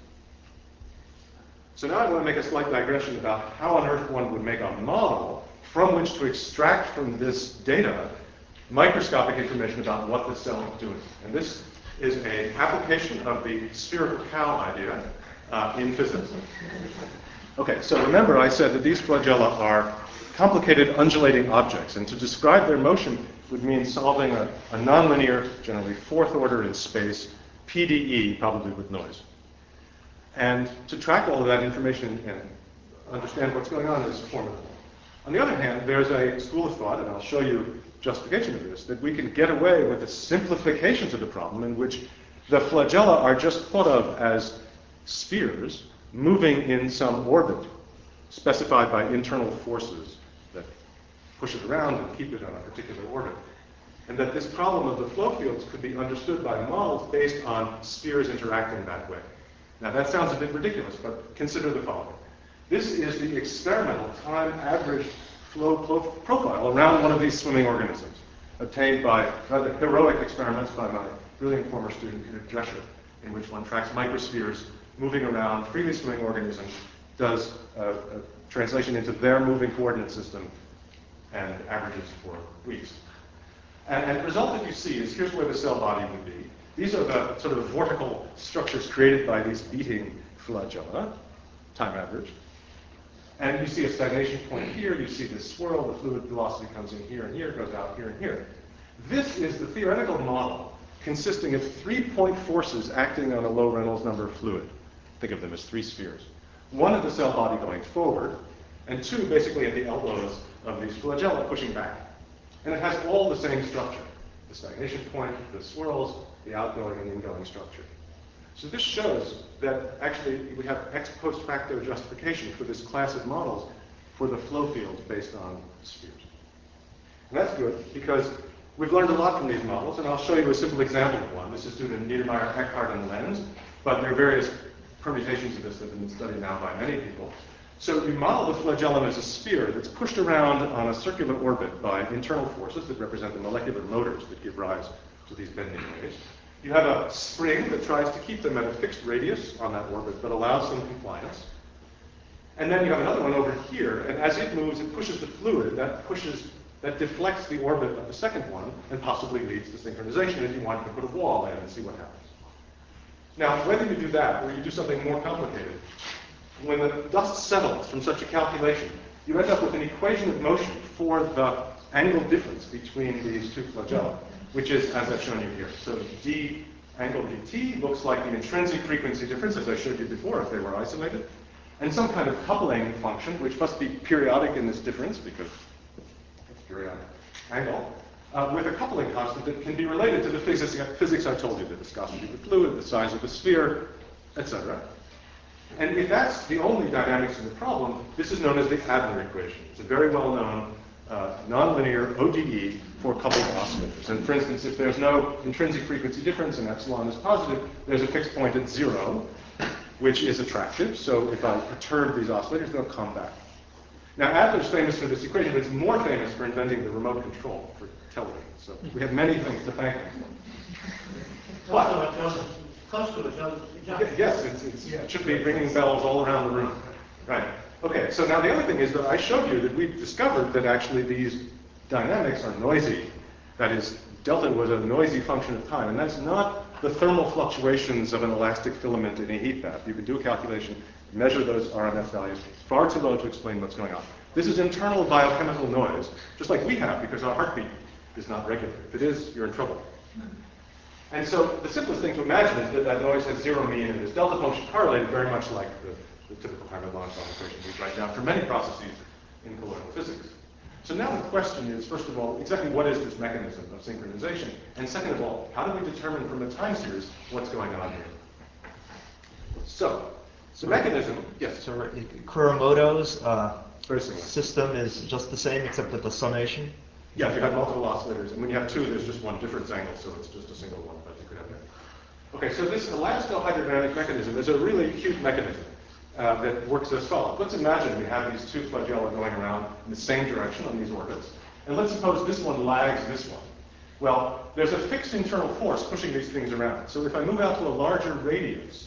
So now I want to make a slight digression about how on earth one would make a model from which to extract from this data microscopic information about what the cell is doing. And this is an application of the spherical cow idea uh, in physics. Okay, so remember I said that these flagella are complicated undulating objects, and to describe their motion would mean solving a, a nonlinear, generally fourth order in space, P D E, probably with noise. And to track all of that information and understand what's going on is formidable. On the other hand, there's a school of thought, and I'll show you justification of this, that we can get away with a simplification to the problem in which the flagella are just thought of as spheres moving in some orbit specified by internal forces that push it around and keep it on a particular orbit. And that this problem of the flow fields could be understood by models based on spheres interacting that way. Now that sounds a bit ridiculous, but consider the following. This is the experimental time average flow profile around one of these swimming organisms, obtained by rather heroic experiments by my brilliant former student Peter Drescher, in which one tracks microspheres moving around freely swimming organisms, does a, a translation into their moving coordinate system, and averages for weeks. And, and the result that you see is here's where the cell body would be. These are the sort of vortical structures created by these beating flagella, time average. And you see a stagnation point here, you see this swirl, the fluid velocity comes in here and here, goes out here and here. This is the theoretical model consisting of three point forces acting on a low Reynolds number fluid. Think of them as three spheres. one at the cell body going forward, and two basically at the elbows of these flagella pushing back. And it has all the same structure. The stagnation point, the swirls, the outgoing and ingoing structure. So this shows that actually we have ex post facto justification for this class of models for the flow fields based on spheres. And that's good because we've learned a lot from these models, and I'll show you a simple example of one. This is due to Niedermeyer, Eckhart, and Lenz, but there are various permutations of this that have been studied now by many people. So you model the flagellum as a sphere that's pushed around on a circular orbit by internal forces that represent the molecular motors that give rise to these bending waves. You have a spring that tries to keep them at a fixed radius on that orbit, but allows some compliance. And then you have another one over here, and as it moves, it pushes the fluid, that pushes, that deflects the orbit of the second one, and possibly leads to synchronization if you want to put a wall in and see what happens. Now, whether you do that or you do something more complicated, when the dust settles from such a calculation, you end up with an equation of motion for the angle difference between these two flagella, which is, as I've shown you here. So d angle dt looks like the intrinsic frequency difference, as I showed you before, if they were isolated, and some kind of coupling function, which must be periodic in this difference, because it's periodic angle, uh, with a coupling constant that can be related to the physics, physics I told you, the viscosity of the fluid, the size of the sphere, et cetera. And if that's the only dynamics in the problem, this is known as the Adler equation. It's a very well-known uh, nonlinear O D E for coupled oscillators. And for instance, if there's no intrinsic frequency difference and epsilon is positive, there's a fixed point at zero, which is attractive. So if I perturb these oscillators, they'll come back. Now, Adler's famous for this equation, but it's more famous for inventing the remote control for television. So we have many things to thank him for. But, Close to it, so Y- Yes, it's, it's, it should be ringing bells all around the room. Right. Okay, so now the other thing is that I showed you that we've discovered that actually these dynamics are noisy. That is, delta was a noisy function of time, and that's not the thermal fluctuations of an elastic filament in a heat bath. You can do a calculation, measure those R M S values, far too low to explain what's going on. This is internal biochemical noise, just like we have, because our heartbeat is not regular. If it is, you're in trouble. And so the simplest thing to imagine is that that noise has zero mean and is delta function correlated very much like the, the typical Hammond-Longfellow equation we write down for many processes in colloidal physics. So now the question is, first of all, exactly what is this mechanism of synchronization? And second of all, how do we determine from the time series what's going on here? So, the mechanism, yes? So Kuramoto's uh, Very similar. system is just the same except with the summation? Yeah, if you have multiple oscillators, and when you have two, there's just one difference angle, so it's just a single one, but you could have that. Okay, so this elasto-hydrodynamic mechanism is a really cute mechanism uh, that works as follows. Let's imagine we have these two flagella going around in the same direction on these orbits, and let's suppose this one lags this one. Well, there's a fixed internal force pushing these things around, so if I move out to a larger radius,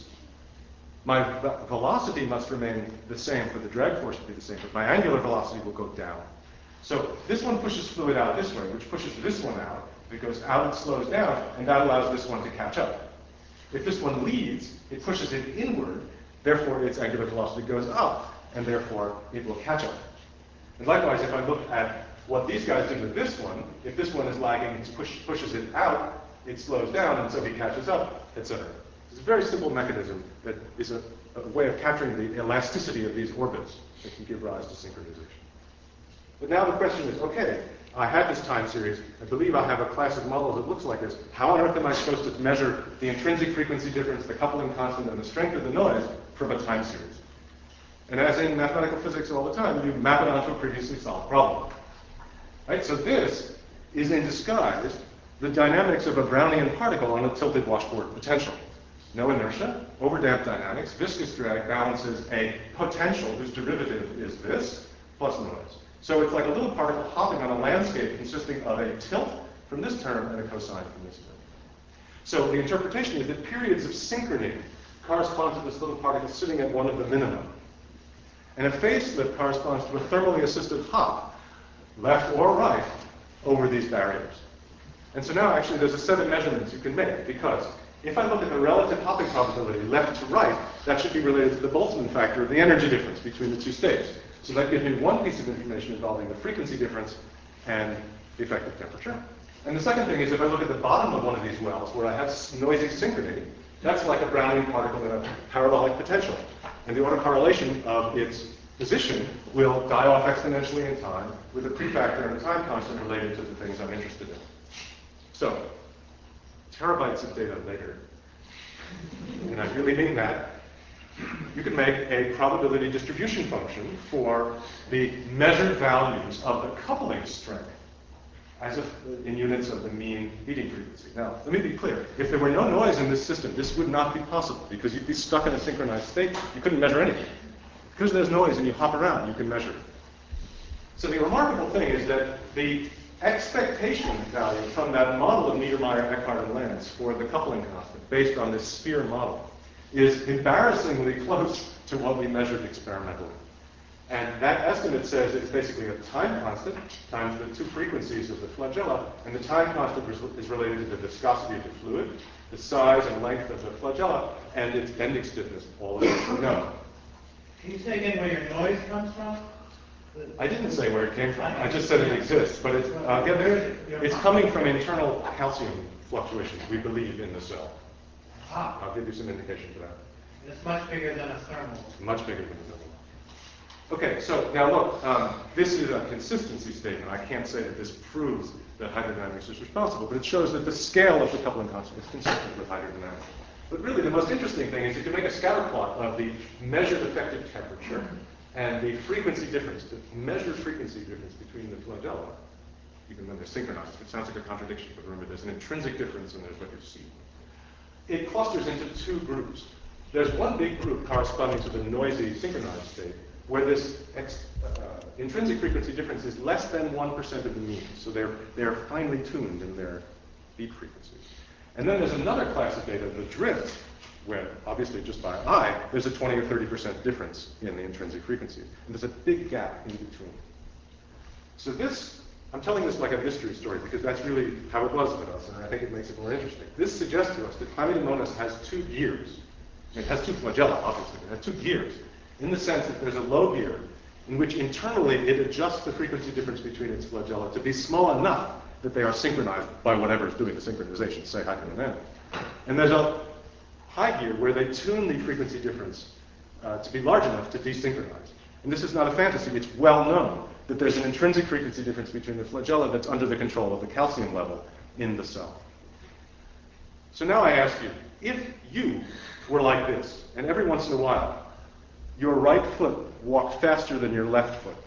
my velocity must remain the same for the drag force to be the same, but my angular velocity will go down. So this one pushes fluid out this way, which pushes this one out. If it goes out, it slows down, and that allows this one to catch up. If this one leads, it pushes it inward, therefore its angular velocity goes up, and therefore it will catch up. And likewise, if I look at what these guys did with this one, if this one is lagging, it push, pushes it out, it slows down, and so he catches up, et cetera. It's a very simple mechanism that is a, a way of capturing the elasticity of these orbits that can give rise to synchronization. But now the question is, okay, I had this time series. I believe I have a class of models that looks like this. How on earth am I supposed to measure the intrinsic frequency difference, the coupling constant, and the strength of the noise from a time series? And as in mathematical physics all the time, you map it onto a previously solved problem. Right? So this is in disguise the dynamics of a Brownian particle on a tilted washboard potential. No inertia, overdamped dynamics, viscous drag balances a potential whose derivative is this, plus noise. So it's like a little particle hopping on a landscape consisting of a tilt from this term and a cosine from this term. So the interpretation is that periods of synchrony correspond to this little particle sitting at one of the minima. And a phase slip corresponds to a thermally assisted hop, left or right, over these barriers. And so now actually there's a set of measurements you can make, because if I look at the relative hopping probability left to right, that should be related to the Boltzmann factor of the energy difference between the two states. So that gives me one piece of information involving the frequency difference and the effective temperature. And the second thing is if I look at the bottom of one of these wells where I have noisy synchrony, that's like a Brownian particle in a parabolic potential. And the autocorrelation of its position will die off exponentially in time with a prefactor and a time constant related to the things I'm interested in. So, terabytes of data later, and I really mean that, you can make a probability distribution function for the measured values of the coupling strength as if in units of the mean beating frequency. Now, let me be clear. If there were no noise in this system, this would not be possible because you'd be stuck in a synchronized state. You couldn't measure anything. Because there's noise and you hop around, you can measure it. So the remarkable thing is that the expectation value from that model of Niedermeyer, Eckhart, and Lance for the coupling constant based on this sphere model is embarrassingly close to what we measured experimentally. And that estimate says it's basically a time constant times the two frequencies of the flagella, and the time constant is related to the viscosity of the fluid, the size and length of the flagella, and its bending stiffness, all of which we know. Can you say again where your noise comes from? I didn't say where it came from. I just said it exists. But it's, uh, yeah, there, it's coming from internal calcium fluctuations, we believe, in the cell. Ah, I'll give you some indication for that. it's much bigger than a thermal. Much bigger than the thermal. Okay, so now look, um, this is a consistency statement. I can't say that this proves that hydrodynamics is responsible, but it shows that the scale of the coupling constant is consistent with hydrodynamics. But really, the most interesting thing is you can make a scatter plot of the measured effective temperature and the frequency difference, the measured frequency difference between the flagella, even when they're synchronized. It sounds like a contradiction, but remember, there's an intrinsic difference and there's what you see. It clusters into two groups. There's one big group corresponding to the noisy synchronized state, where this ex, uh, intrinsic frequency difference is less than one percent of the mean. So they're, they're finely tuned in their beat frequencies. And then there's another class of data, the drift, where obviously just by eye, there's a twenty or thirty percent difference in the intrinsic frequencies. And there's a big gap in between. So this, I'm telling this like a mystery story because that's really how it was with us, and I think it makes it more interesting. This suggests to us that Chlamydomonas has two gears. It has two flagella, obviously, but it has two gears, in the sense that there's a low gear in which internally it adjusts the frequency difference between its flagella to be small enough that they are synchronized by whatever is doing the synchronization, say hydrodynamics. And there's a high gear where they tune the frequency difference uh, to be large enough to desynchronize. And this is not a fantasy, it's well known that there's an intrinsic frequency difference between the flagella that's under the control of the calcium level in the cell. So now I ask you, if you were like this, and every once in a while, your right foot walked faster than your left foot,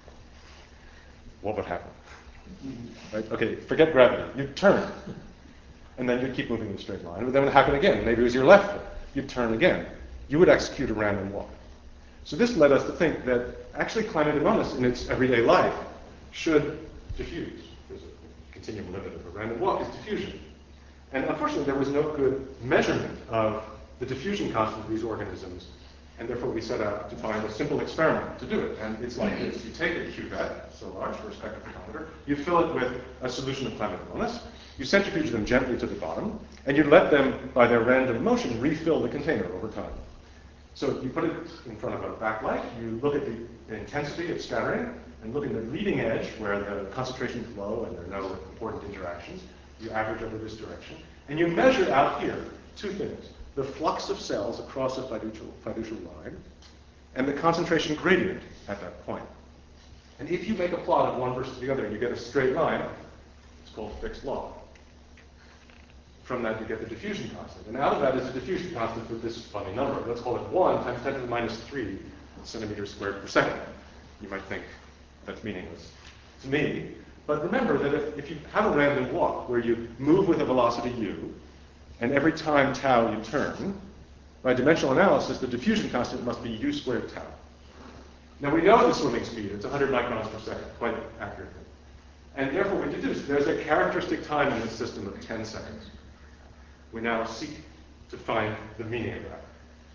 what would happen? Right? Okay, forget gravity. You'd turn, and then you'd keep moving in a straight line. But then it would happen again. Maybe it was your left foot. You'd turn again. You would execute a random walk. So this led us to think that actually Chlamydomonas in its everyday life should diffuse. There's a continuum limit of a random walk is diffusion. And unfortunately, there was no good measurement of the diffusion constant of these organisms. And therefore, we set out to find a simple experiment to do it. And it's like this. You take a cuvette, so large for a spectrophotometer, you fill it with a solution of Chlamydomonas, you centrifuge them gently to the bottom, and you let them, by their random motion, refill the container over time. So you put it in front of a backlight, you look at the, the intensity of scattering, and look at the leading edge where the concentration is low and there are no important interactions. You average over this direction. And you measure out here two things. The flux of cells across a fiducial, fiducial line, and the concentration gradient at that point. And if you make a plot of one versus the other, you get a straight line. It's called fixed log. From that, you get the diffusion constant. And out of that is a diffusion constant with this funny number. Let's call it one times ten to the minus three centimeters squared per second. You might think that's meaningless to me. But remember that if, if you have a random walk where you move with a velocity u, and every time tau you turn, by dimensional analysis, the diffusion constant must be u squared tau. Now we know the swimming speed, it's one hundred microns per second, quite accurately. And therefore we deduce there's a characteristic time in this system of ten seconds. We now seek to find the meaning of that.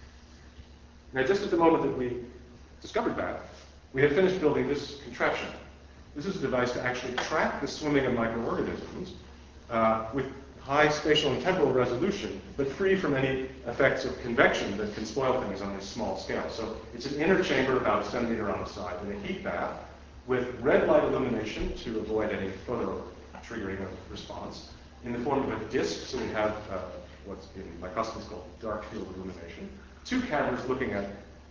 Now just at the moment that we discovered that, we had finished building this contraption. This is a device to actually track the swimming of microorganisms uh, with high spatial and temporal resolution, but free from any effects of convection that can spoil things on this small scale. So it's an inner chamber about a centimeter on the side in a heat bath with red light illumination to avoid any photo triggering of response in the form of a disk. So we have uh, what's in microscopy called dark field illumination. Two cameras looking at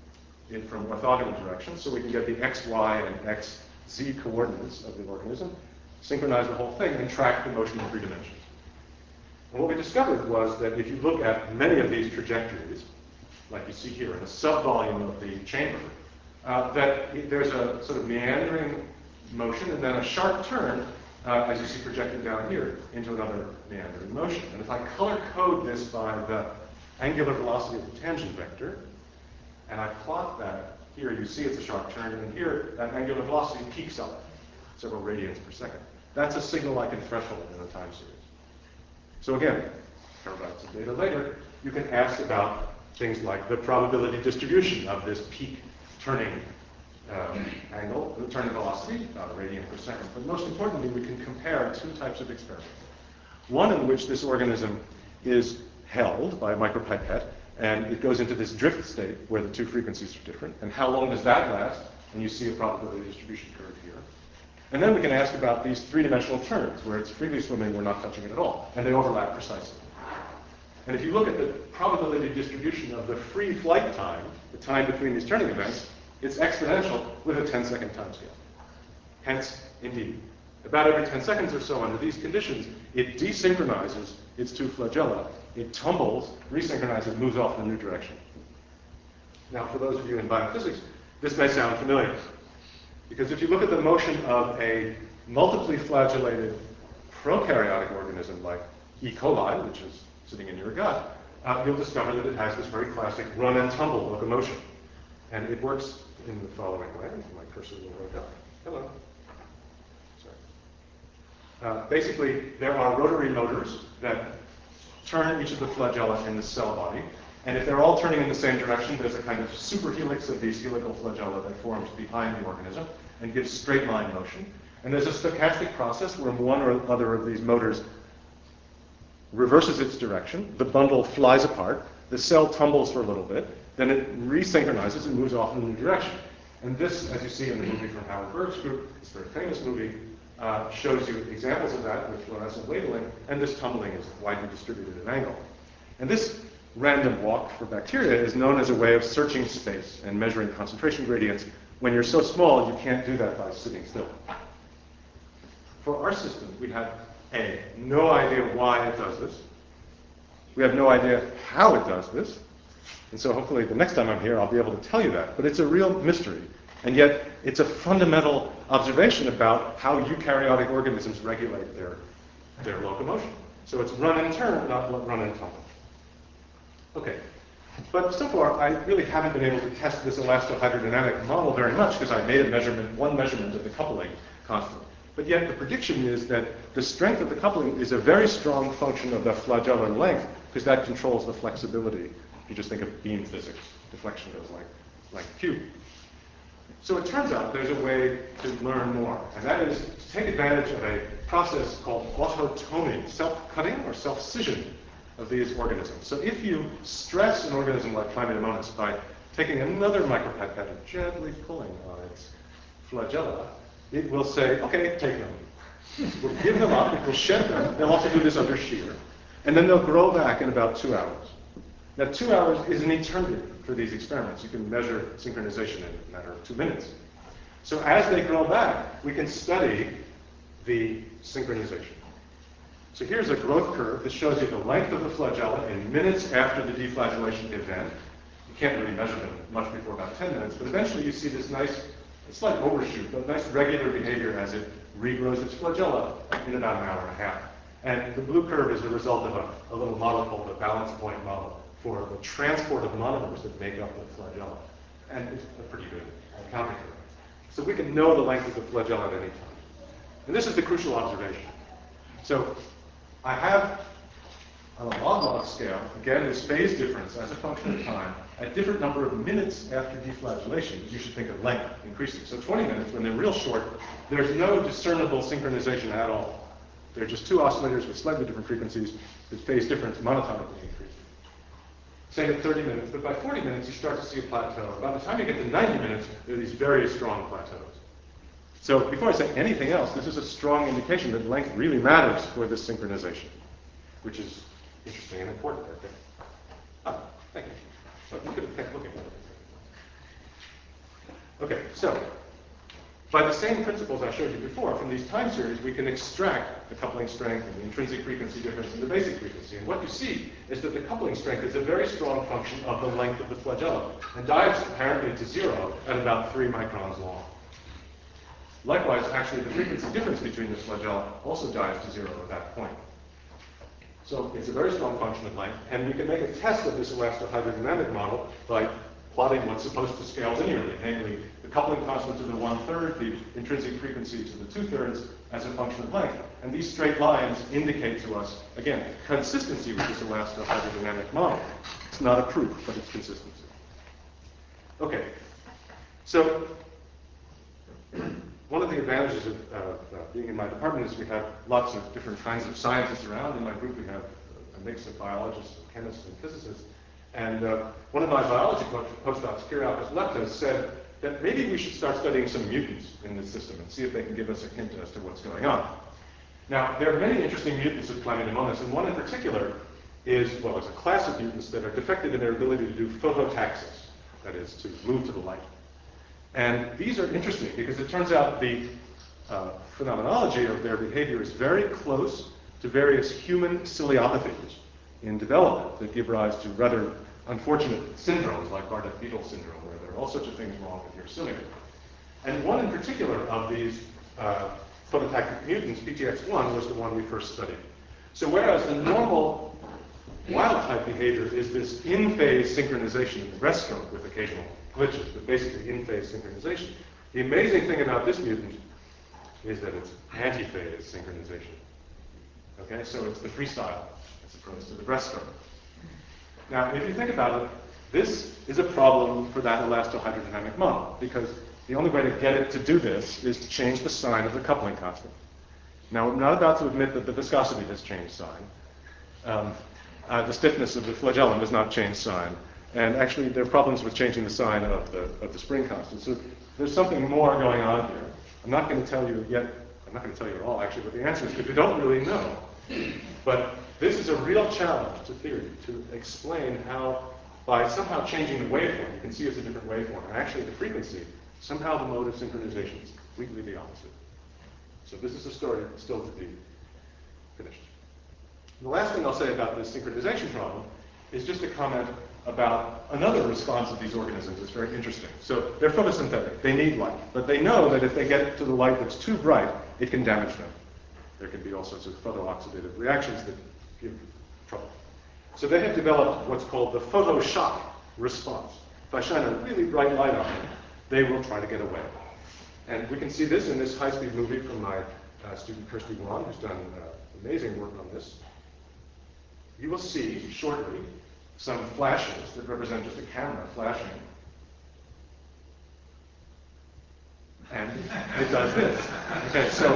in from orthogonal directions, so we can get the x, y, and x, z coordinates of the organism, synchronize the whole thing, and track the motion in three dimensions. And what we discovered was that if you look at many of these trajectories, like you see here in a subvolume of the chamber, uh, that there's a sort of meandering motion and then a sharp turn, uh, as you see projected down here, into another meandering motion. And if I color code this by the angular velocity of the tangent vector, and I plot that, here you see it's a sharp turn, and here that angular velocity peaks up several radians per second. That's a signal I can threshold in a time series. So again, terabytes of data later, you can ask about things like the probability distribution of this peak turning um, angle, the turning velocity, about a radian per second. But most importantly, we can compare two types of experiments. One in which this organism is held by a micropipette, and it goes into this drift state where the two frequencies are different. And how long does that last? And you see a probability distribution curve here. And then we can ask about these three-dimensional turns, where it's freely swimming, we're not touching it at all, and they overlap precisely. And if you look at the probability distribution of the free flight time, the time between these turning events, it's exponential with a ten-second time scale. Hence, indeed, about every ten seconds or so under these conditions, it desynchronizes its two flagella, it tumbles, resynchronizes, moves off in a new direction. Now, for those of you in biophysics, this may sound familiar. Because if you look at the motion of a multiply flagellated prokaryotic organism like E. coli, which is sitting in your gut, uh, you'll discover that it has this very classic run and tumble locomotion. And it works in the following way. My cursor will work up. Hello. Sorry. Uh, basically, there are rotary motors that turn each of the flagella in the cell body. And if they're all turning in the same direction, there's a kind of superhelix of these helical flagella that forms behind the organism and gives straight line motion. And there's a stochastic process where one or other of these motors reverses its direction, the bundle flies apart, the cell tumbles for a little bit, then it resynchronizes and moves off in a new direction. And this, as you see in the movie from Howard Berg's group, it's a very famous movie, uh, shows you examples of that with fluorescent labeling, and this tumbling is widely distributed at an angle. And this random walk for bacteria is known as a way of searching space and measuring concentration gradients. When you're so small, you can't do that by sitting still. For our system, we have A, no idea why it does this. We have no idea how it does this. And so hopefully the next time I'm here, I'll be able to tell you that. But it's a real mystery. And yet, it's a fundamental observation about how eukaryotic organisms regulate their, their locomotion. So it's run and turn, not run and tumble. Okay, but so far I really haven't been able to test this elastohydrodynamic model very much because I made a measurement, one measurement of the coupling constant. But yet the prediction is that the strength of the coupling is a very strong function of the flagellar length because that controls the flexibility. If you just think of beam physics, deflection goes like, like a cube. So it turns out there's a way to learn more, and that is to take advantage of a process called autotomy, self-cutting or self-scission of these organisms. So if you stress an organism like Chlamydomonas by taking another micropipette and gently pulling on its flagella, it will say, okay, take them. We'll give them up, it will shed them. They'll also do this under shear. And then they'll grow back in about two hours. Now, two hours is an eternity for these experiments. You can measure synchronization in a matter of two minutes. So as they grow back, we can study the synchronization. So here's a growth curve that shows you the length of the flagella in minutes after the deflagellation event. You can't really measure them much before about ten minutes, but eventually you see this nice, it's like overshoot, but nice regular behavior as it regrows its flagella in about an hour and a half. And the blue curve is the result of a, a little model called the balance point model for the transport of monomers that make up the flagella. And it's a pretty good counting curve. So we can know the length of the flagella at any time. And this is the crucial observation. So I have, on a log-log scale, again, this phase difference as a function of time at different number of minutes after deflagellation. You should think of length increasing. So twenty minutes, when they're real short, there's no discernible synchronization at all. They're just two oscillators with slightly different frequencies with phase difference monotonically increasing. Same at thirty minutes, but by forty minutes, you start to see a plateau. By the time you get to ninety minutes, there are these very strong plateaus. So before I say anything else, this is a strong indication that length really matters for this synchronization, which is interesting and important, I think. Oh, thank you. So you could have kept looking at it. Okay, so by the same principles I showed you before, from these time series, we can extract the coupling strength and the intrinsic frequency difference and the basic frequency. And what you see is that the coupling strength is a very strong function of the length of the flagellum, and dives apparently to zero at about three microns long. Likewise, actually, the frequency difference between the flagella also dives to zero at that point. So it's a very strong function of length, and we can make a test of this elastohydrodynamic model by plotting what's supposed to scale linearly, namely the coupling constant to the one-third, the intrinsic frequency to the two-thirds as a function of length. And these straight lines indicate to us, again, consistency with this elastohydrodynamic model. It's not a proof, but it's consistency. Okay, so one of the advantages of uh, uh, being in my department is we have lots of different kinds of scientists around. In my group, we have a mix of biologists, chemists, and physicists. And uh, one of my biology postdocs, Kyriakos Leptos, said that maybe we should start studying some mutants in this system and see if they can give us a hint as to what's going on. Now, there are many interesting mutants of Chlamydomonas, and one in particular is, well, it's a class of mutants that are defective in their ability to do phototaxis, that is, to move to the light. And these are interesting because it turns out the uh, phenomenology of their behavior is very close to various human ciliopathies in development that give rise to rather unfortunate syndromes like Bardet-Biedl syndrome, where there are all sorts of things wrong with your cilia. And one in particular of these uh, phototactic mutants, P T X one, was the one we first studied. So whereas the normal wild-type behavior is this in-phase synchronization in the breaststroke with occasional glitches, but basically in-phase synchronization, the amazing thing about this mutant is that it's anti-phase synchronization. Okay, so it's the freestyle as opposed to the breaststroke. Now, if you think about it, this is a problem for that elastohydrodynamic model, because the only way to get it to do this is to change the sign of the coupling constant. Now, I'm not about to admit that the viscosity has changed sign. Um, uh, the stiffness of the flagellum has not changed sign. And actually, there are problems with changing the sign of the, of the spring constant. So there's something more going on here. I'm not going to tell you yet, I'm not going to tell you at all, actually, what the answer is, because we don't really know. But this is a real challenge to theory, to explain how, by somehow changing the waveform, you can see it's a different waveform, and actually the frequency, somehow the mode of synchronization is completely the opposite. So this is a story still to be finished. The last thing I'll say about this synchronization problem is just a comment about another response of these organisms that's very interesting. So they're photosynthetic, they need light, but they know that if they get to the light that's too bright, it can damage them. There can be all sorts of photooxidative reactions that give trouble. So they have developed what's called the photoshock response. If I shine a really bright light on them, they will try to get away. And we can see this in this high-speed movie from my uh, student Kirsty Wong, who's done uh, amazing work on this. You will see shortly some flashes that represent just a camera flashing. And it does this. Okay, so,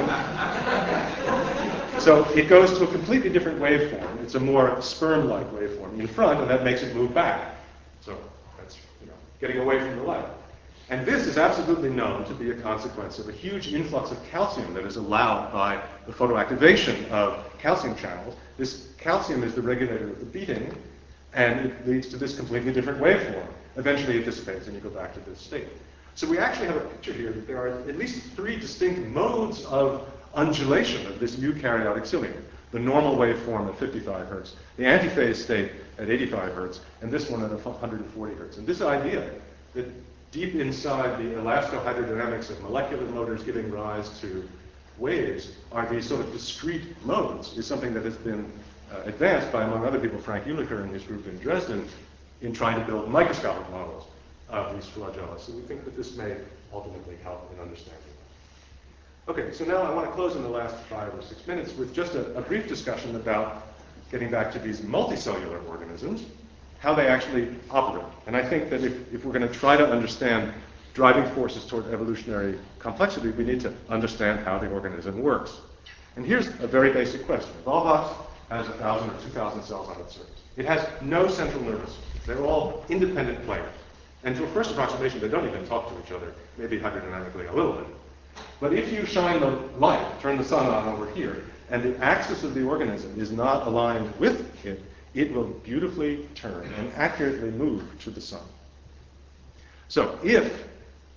so it goes to a completely different waveform. It's a more sperm-like waveform in front, and that makes it move back. So that's, you know, getting away from the light. And this is absolutely known to be a consequence of a huge influx of calcium that is allowed by the photoactivation of calcium channels. This calcium is the regulator of the beating, and it leads to this completely different waveform. Eventually it dissipates and you go back to this state. So we actually have a picture here that there are at least three distinct modes of undulation of this eukaryotic cilia. The normal waveform at fifty-five hertz, the antiphase state at eighty-five hertz, and this one at one hundred forty hertz. And this idea that deep inside the elastohydrodynamics of molecular motors giving rise to waves are these sort of discrete modes is something that has been uh, advanced by, among other people, Frank Ulicher and his group in Dresden in trying to build microscopic models of these flagella. So we think that this may ultimately help in understanding. Okay, so now I want to close in the last five or six minutes with just a, a brief discussion about getting back to these multicellular organisms, how they actually operate. And I think that if, if we're going to try to understand driving forces toward evolutionary complexity, we need to understand how the organism works. And here's a very basic question. Volvox has one thousand or two thousand cells on its surface. It has no central nervous system. They're all independent players. And to a first approximation, they don't even talk to each other, maybe hydrodynamically a little bit. But if you shine the light, turn the sun on over here, and the axis of the organism is not aligned with it, it will beautifully turn and accurately move to the sun. So if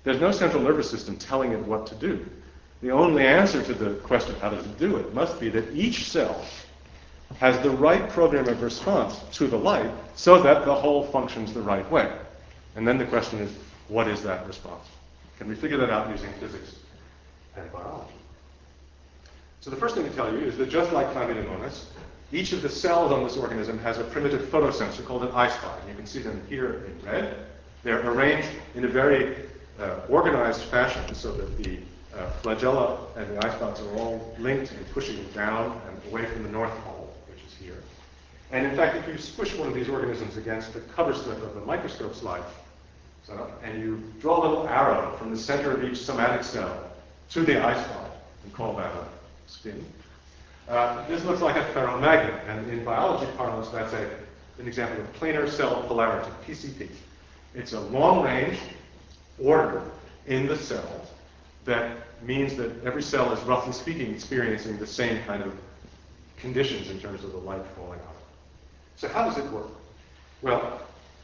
There's no central nervous system telling it what to do. The only answer to the question, how does it do it, must be that each cell has the right program of response to the light so that the whole functions the right way. And then the question is, what is that response? Can we figure that out using physics and biology? So the first thing to tell you is that just like Chlamydomonas, each of the cells on this organism has a primitive photosensor called an eye spot. You can see them here in red. They're arranged in a very uh, organized fashion so that the uh, flagella and the eye spots are all linked and pushing down and away from the North Pole, which is here. And in fact, if you squish one of these organisms against the cover slip of the microscope slide, so, and you draw a little arrow from the center of each somatic cell to the eye spot, and call that a spin, uh, this looks like a ferromagnet. And in biology parlance, that's a, an example of planar cell polarity, P C P. It's a long-range order in the cell that means that every cell is, roughly speaking, experiencing the same kind of conditions in terms of the light falling out. So how does it work? Well,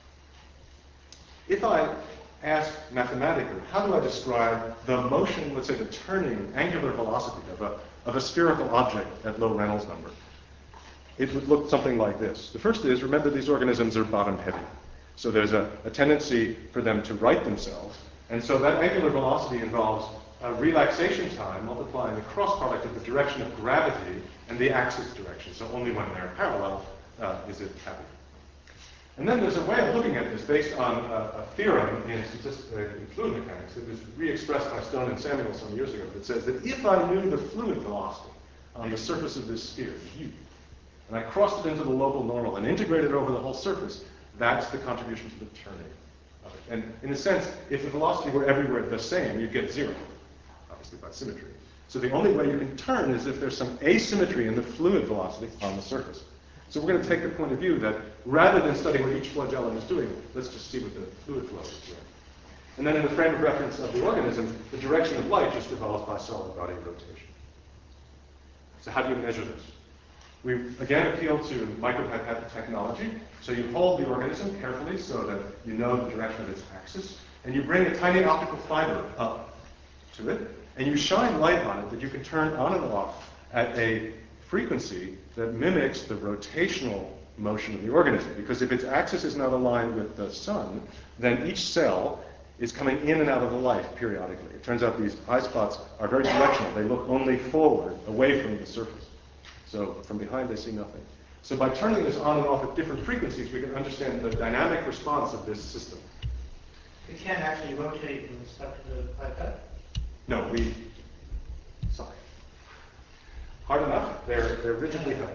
if I ask mathematically, how do I describe the motion, let's say the turning angular velocity of a, of a spherical object at low Reynolds number? It would look something like this. The first is, remember, these organisms are bottom heavy. So there's a, a tendency for them to right themselves. And so that angular velocity involves a relaxation time multiplying the cross product of the direction of gravity and the axis direction. So only when they're parallel uh, is it happy. And then there's a way of looking at this based on a, a theorem in, uh, in fluid mechanics that was re-expressed by Stone and Samuel some years ago that says that if I knew the fluid velocity on the surface of this sphere, u, and I crossed it into the local normal and integrated over the whole surface, that's the contribution to the turning of it. And in a sense, if the velocity were everywhere the same, you'd get zero, obviously by symmetry. So the only way you can turn is if there's some asymmetry in the fluid velocity on the surface. So we're going to take the point of view that rather than studying what each flagellum is doing, let's just see what the fluid flow is doing. And then in the frame of reference of the organism, the direction of light just develops by solid body rotation. So how do you measure this? We again appeal to micropipette technology. So you hold the organism carefully so that you know the direction of its axis, and you bring a tiny optical fiber up to it, and you shine light on it that you can turn on and off at a frequency that mimics the rotational motion of the organism. Because if its axis is not aligned with the sun, then each cell is coming in and out of the light periodically. It turns out these eye spots are very directional. They look only forward, away from the surface. So from behind they see nothing. So by turning this on and off at different frequencies, we can understand the dynamic response of this system. It can't actually rotate in respect to the pipette? No, we, sorry. Hard enough, they're, they're rigidly held.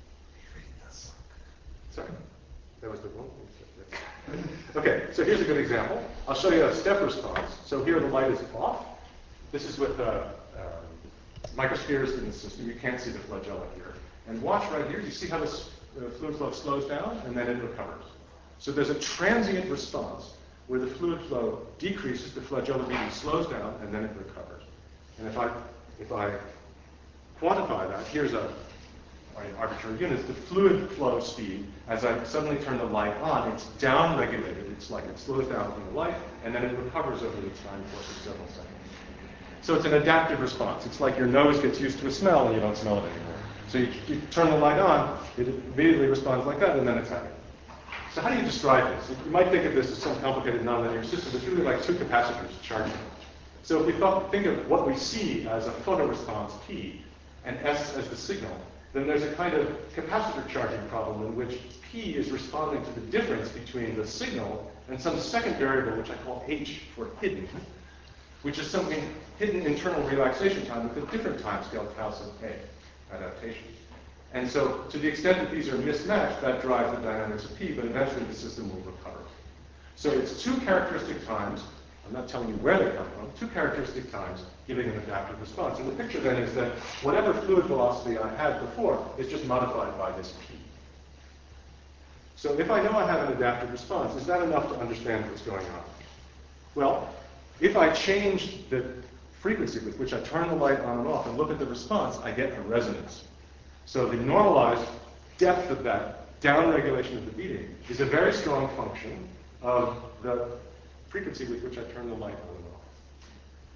Sorry, that was the wrong thing. Okay, so here's a good example. I'll show you a step response. So here the light is off. This is with uh, um, microspheres in the system. You can't see the flagella here. And watch right here. You see how this uh, fluid flow slows down and then it recovers. So there's a transient response where the fluid flow decreases, the flagella beating slows down, and then it recovers. And if I, if I quantify that, here's a arbitrary units, the fluid flow speed, as I suddenly turn the light on, it's down-regulated. It's like it slows down from the light, and then it recovers over the time course of several seconds. So it's an adaptive response. It's like your nose gets used to a smell and you don't smell it anymore. So you, you turn the light on, it immediately responds like that, and then it's happy. So how do you describe this? You might think of this as some complicated nonlinear system. It's really like two capacitors charging. So if we thought, think of what we see as a photoresponse P, and S as the signal, then there's a kind of capacitor charging problem in which P is responding to the difference between the signal and some second variable, which I call H for hidden, which is something hidden internal relaxation time with a different time scale, tau sub k, adaptation. And so to the extent that these are mismatched, that drives the dynamics of P, but eventually the system will recover. So it's two characteristic times, I'm not telling you where they come from, two characteristic times giving an adaptive response. And the picture then is that whatever fluid velocity I had before is just modified by this P. So if I know I have an adaptive response, is that enough to understand what's going on? Well, if I change the frequency with which I turn the light on and off and look at the response, I get a resonance. So the normalized depth of that down-regulation of the beating is a very strong function of the frequency with which I turn the light on and off.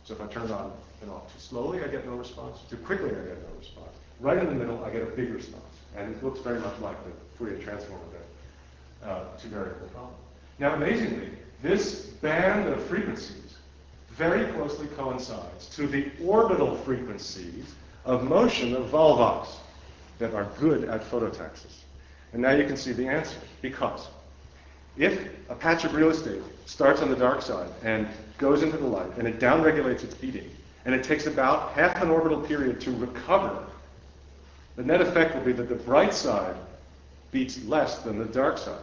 So if I turn it on and off too slowly, I get no response. Too quickly, I get no response. Right in the middle, I get a big response. And it looks very much like the Fourier transform of the uh, two-variable problem. Now, amazingly, this band of frequencies very closely coincides to the orbital frequencies of motion of Volvox that are good at phototaxis. And now you can see the answer, because if a patch of real estate starts on the dark side and goes into the light, and it downregulates its beating, and it takes about half an orbital period to recover, the net effect will be that the bright side beats less than the dark side,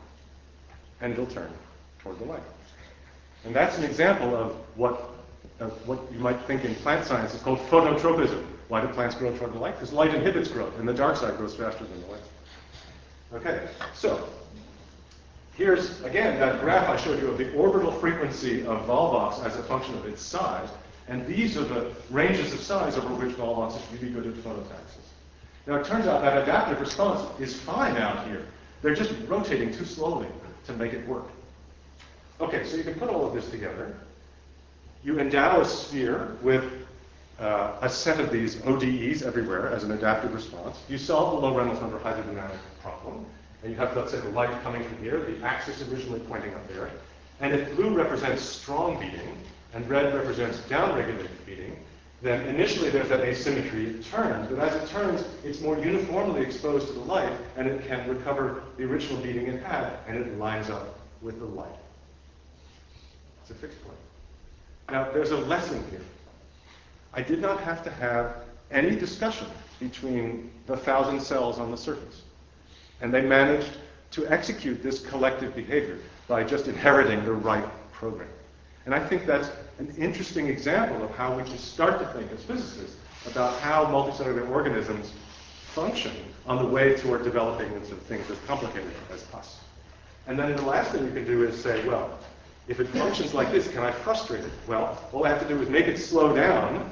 and it'll turn toward the light. And that's an example of what, of what you might think in plant science is called phototropism. Why do plants grow toward the light? Because light inhibits growth, and the dark side grows faster than the light. Okay, so here's, again, that graph I showed you of the orbital frequency of Volvox as a function of its size, and these are the ranges of size over which Volvox is really good at phototaxis. Now, it turns out that adaptive response is fine out here. They're just rotating too slowly to make it work. Okay, so you can put all of this together. You endow a sphere with uh, a set of these O D Es everywhere as an adaptive response. You solve the low Reynolds number hydrodynamic problem. And you have, let's say, the light coming from here, the axis originally pointing up there. And if blue represents strong beating, and red represents downregulated beating, then initially there's that asymmetry, it turns, but as it turns, it's more uniformly exposed to the light, and it can recover the original beating it had, and it lines up with the light. It's a fixed point. Now, there's a lesson here. I did not have to have any discussion between the thousand cells on the surface. And they managed to execute this collective behavior by just inheriting the right program. And I think that's an interesting example of how we can start to think as physicists about how multicellular organisms function on the way toward developing into things as complicated as us. And then the last thing you can do is say, well, if it functions like this, can I frustrate it? Well, all I have to do is make it slow down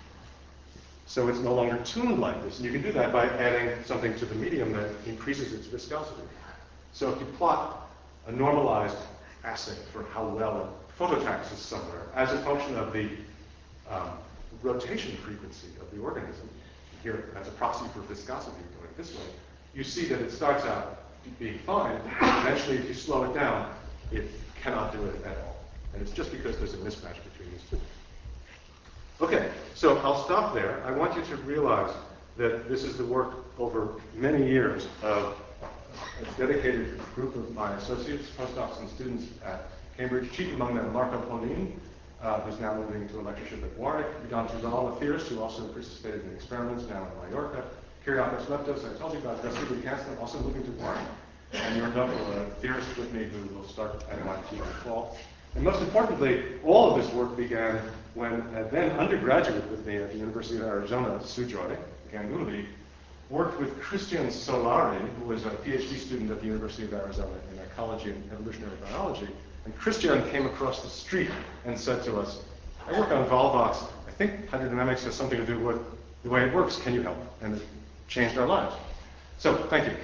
so it's no longer tuned like this. And you can do that by adding something to the medium that increases its viscosity. So if you plot a normalized assay for how well it phototaxis somewhere as a function of the um, rotation frequency of the organism, here as a proxy for viscosity going this way, you see that it starts out being fine. Eventually, if you slow it down, it cannot do it at all. And it's just because there's a mismatch between these two. Okay, so I'll stop there. I want you to realize that this is the work over many years of a dedicated group of my associates, postdocs, and students at Cambridge, chief among them Marco Ponin, uh, who's now moving to a lectureship at Warwick, Idan Tudal, a theorist who also participated in experiments now in Mallorca, Kyriakos Leptos, I told you about, Vasily Kansler, also moving to Warwick, and Jörn Doppel, a theorist with me who will start at M I T in the fall. And most importantly, all of this work began when a then undergraduate with me at the University of Arizona, Sujoy Ganguly, worked with Christian Solari, who was a PhD student at the University of Arizona in ecology and evolutionary biology. And Christian came across the street and said to us, I work on Volvox. I think hydrodynamics has something to do with the way it works. Can you help? And it changed our lives. So, thank you.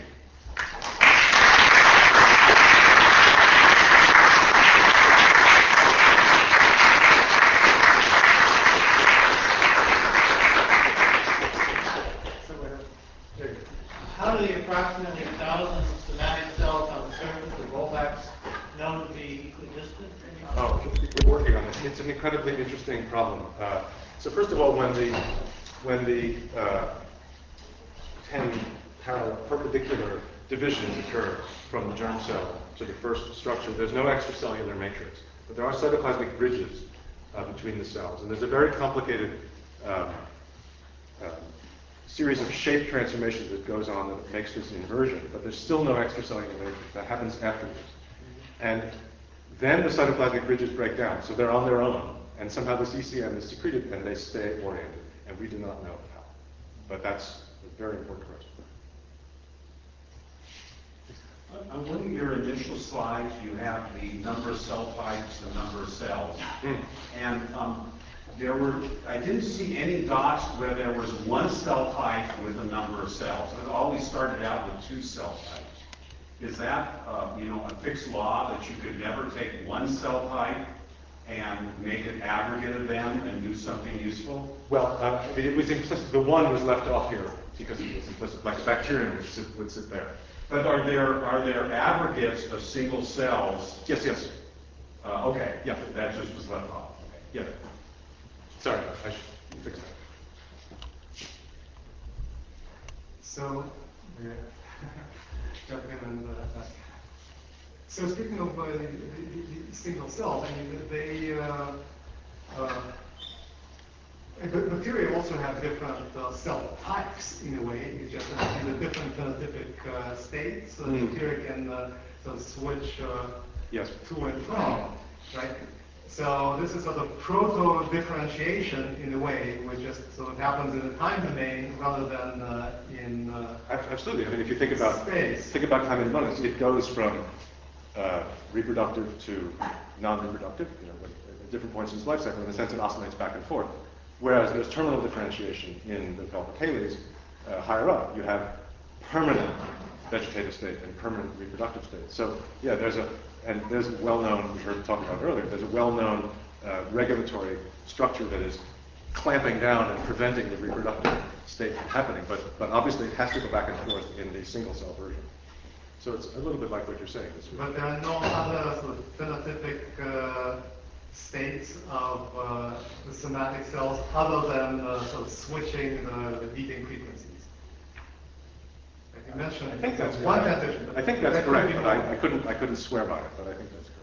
How do the approximately one thousand somatic cells on the surface of Volvox known to be equidistant? Oh, we're working on this. It's an incredibly interesting problem. Uh, so first of all, when the when the uh, ten parallel perpendicular divisions occur from the germ cell to the first structure, there's no extracellular matrix, but there are cytoplasmic bridges uh, between the cells, and there's a very complicated um, uh, series of shape transformations that goes on that makes this inversion, but there's still no extracellular matrix. That happens afterwards. And then the cytoplasmic bridges break down, so they're on their own, and somehow this E C M is secreted and they stay oriented, and we do not know how. But that's a very important question. On one of your initial slides, you have the number of cell types, the number of cells. Mm. And um, there were, I didn't see any dots where there was one cell type with a number of cells. It always started out with two cell types. Is that, uh, you know, a fixed law that you could never take one cell type and make an aggregate of them and do something useful? Well, uh, it was implicit, the one was left off here because it was implicit, like bacterium would sit, would sit there. But are there, are there aggregates of single cells? Yes, yes, Uh, okay, Yeah. that just was left off. Okay. yeah. Sorry, I should fix that. So, yeah. Jump in and, uh, so speaking of uh, the, the, the single cells, I mean, they, uh, uh, the bacteria also have different uh, cell types in a way. You just have the different phenotypic uh, states. So Mm. bacteria can uh, sort of switch uh, Yes. to and from, right? So this is sort of proto-differentiation in a way, which just sort of happens in a time domain rather than uh, in uh, Ab- Absolutely. I mean, if you think about Space. think about time in abundance, it goes from uh, reproductive to non-reproductive, you know, at different points in its life cycle. In a sense, it oscillates back and forth. Whereas there's terminal differentiation in the Palpatales uh, higher up. You have permanent vegetative state and permanent reproductive state. So yeah, there's a and there's a well-known, we heard talking about earlier, there's a well-known uh, regulatory structure that is clamping down and preventing the reproductive state from happening. But but obviously it has to go back and forth in the single cell version. So it's a little bit like what you're saying. It's But there are no other sort of phenotypic uh, states of uh, the somatic cells other than uh, sort of switching the, the beating frequencies. Like you mentioned, I think that's one correct. transition. but I think that's there could correct, be but more. I, I couldn't I couldn't swear by it, but I think that's correct.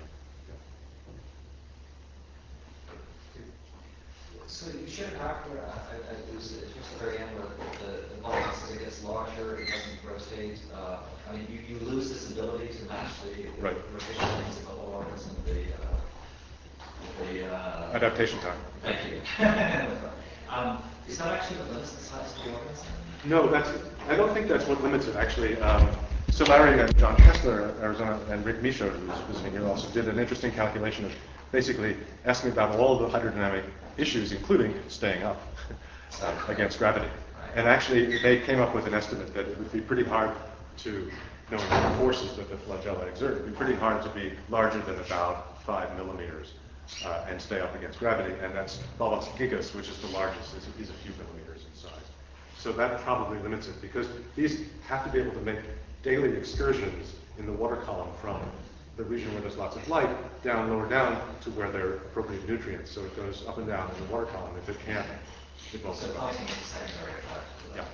So you showed a graph where uh, I, I, it was it was the very end where the, the volcano, as it gets larger, it doesn't rotate. Uh, I mean, you, you lose this ability to match the, the Right. rotation rates of the whole organism, the, uh, the, uh, Adaptation time. thank you. um, is that actually what limits the size of the organism? No, that's, I don't think that's what limits it, actually. Um, so Larry and John Kessler at Arizona, and Rick Michaud, who was visiting here, also did an interesting calculation of basically asking about all the hydrodynamic issues, including staying up uh, against gravity. And actually, they came up with an estimate that it would be pretty hard to, knowing the forces that the flagella exert, it would be pretty hard to be larger than about five millimeters uh, and stay up against gravity. And that's Volvox gigas, which is the largest, is, is a few millimeters in size. So that probably limits it, because these have to be able to make daily excursions in the water column from the region where there's lots of light down, lower down, to where there are appropriate nutrients. So it goes up and down in the water column. If it can't, it won't So survive. Python is the secondary effect. Yeah.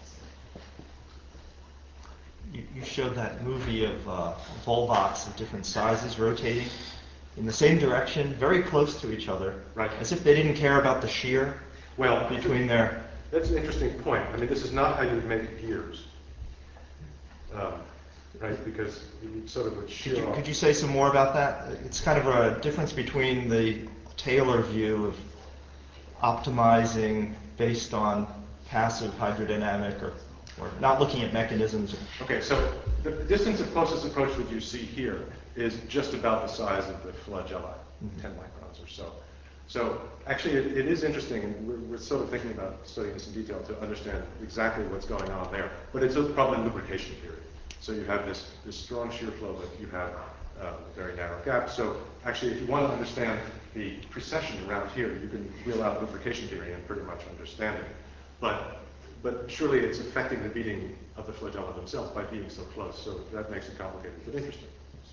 You, you showed that movie of uh, Volvox of different sizes rotating in the same direction, very close to each other, Right. as if they didn't care about the shear Well, between their. that's an interesting point. I mean, this is not how you would make gears, um, right? Because you sort of would Could shear you, off. could you say some more about that? It's kind of a difference between the Taylor view of optimizing based on passive hydrodynamic or, or not looking at mechanisms. Okay, so the distance of closest approach that you see here is just about the size of the flagella, Mhm. ten microns or so. So actually, it, it is interesting, and we're, we're sort of thinking about studying this in detail to understand exactly what's going on there. But it's a problem lubrication theory. So you have this, this strong shear flow, but you have uh, a very narrow gap. So actually, if you want to understand the precession around here, you can wheel out lubrication theory and pretty much understand it. But But surely it's affecting the beating of the flagella themselves by being so close, so that makes it complicated, but interesting.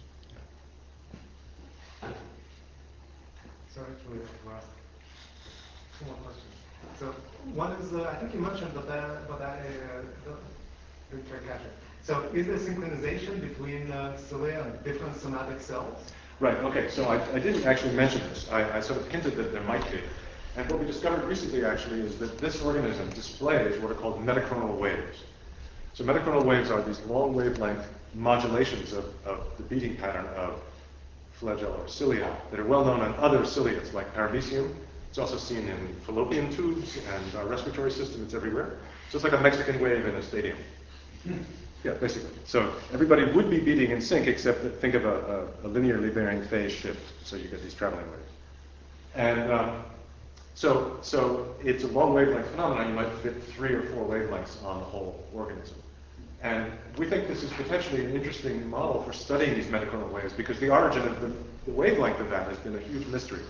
Sorry for the last two more questions. So one is, uh, I think you mentioned, but that, but I uh, didn't quite catch it. So is there synchronization between uh, cilia and different somatic cells? Right, okay, so I, I didn't actually mention this. I, I sort of hinted that there might be. And what we discovered recently actually is that this organism displays what are called metachronal waves. So metachronal waves are these long wavelength modulations of, of the beating pattern of flagella or cilia that are well known on other ciliates like Paramecium. It's also seen in fallopian tubes and our respiratory system. It's everywhere. So it's like a Mexican wave in a stadium. Yeah, basically. So everybody would be beating in sync, except that think of a, a, a linearly varying phase shift. So you get these traveling waves. And um, so, so it's a long wavelength phenomenon. You might fit three or four wavelengths on the whole organism. And we think this is potentially an interesting model for studying these metachronal waves, because the origin of the, the wavelength of that has been a huge mystery.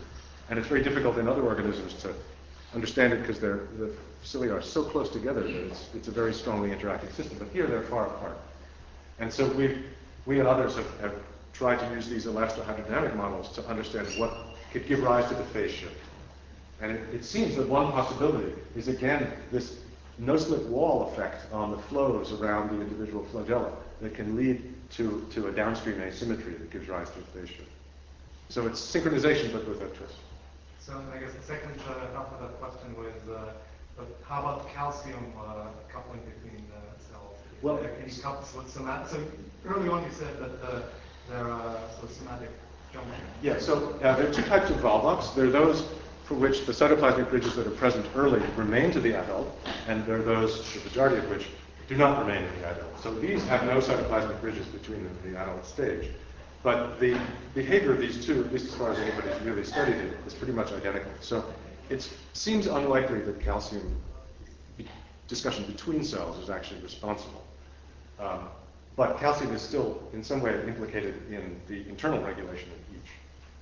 And it's very difficult in other organisms to understand it because the cilia are so close together that it's, it's a very strongly interacting system. But here they're far apart. And so we we and others have, have tried to use these elastohydrodynamic models to understand what could give rise to the phase shift. And it, it seems that one possibility is, again, this no-slip wall effect on the flows around the individual flagella that can lead to, to a downstream asymmetry that gives rise to a phase shift. So it's synchronization, but with a twist. So I guess the second uh, half of that question was, uh, but how about calcium uh, coupling between uh, cells? Well, uh, can you couple with somatic? So early on you said that uh, there are sort of somatic junctions. Yeah, so uh, there are two types of Volvox. There are those for which the cytoplasmic bridges that are present early remain to the adult, and there are those, the majority of which, do not remain in the adult. So these have no cytoplasmic bridges between them in the adult stage. But the behavior of these two, at least as far as anybody's really studied it, is pretty much identical. So it seems unlikely that calcium be discussion between cells is actually responsible. Um, but calcium is still, in some way, implicated in the internal regulation of each.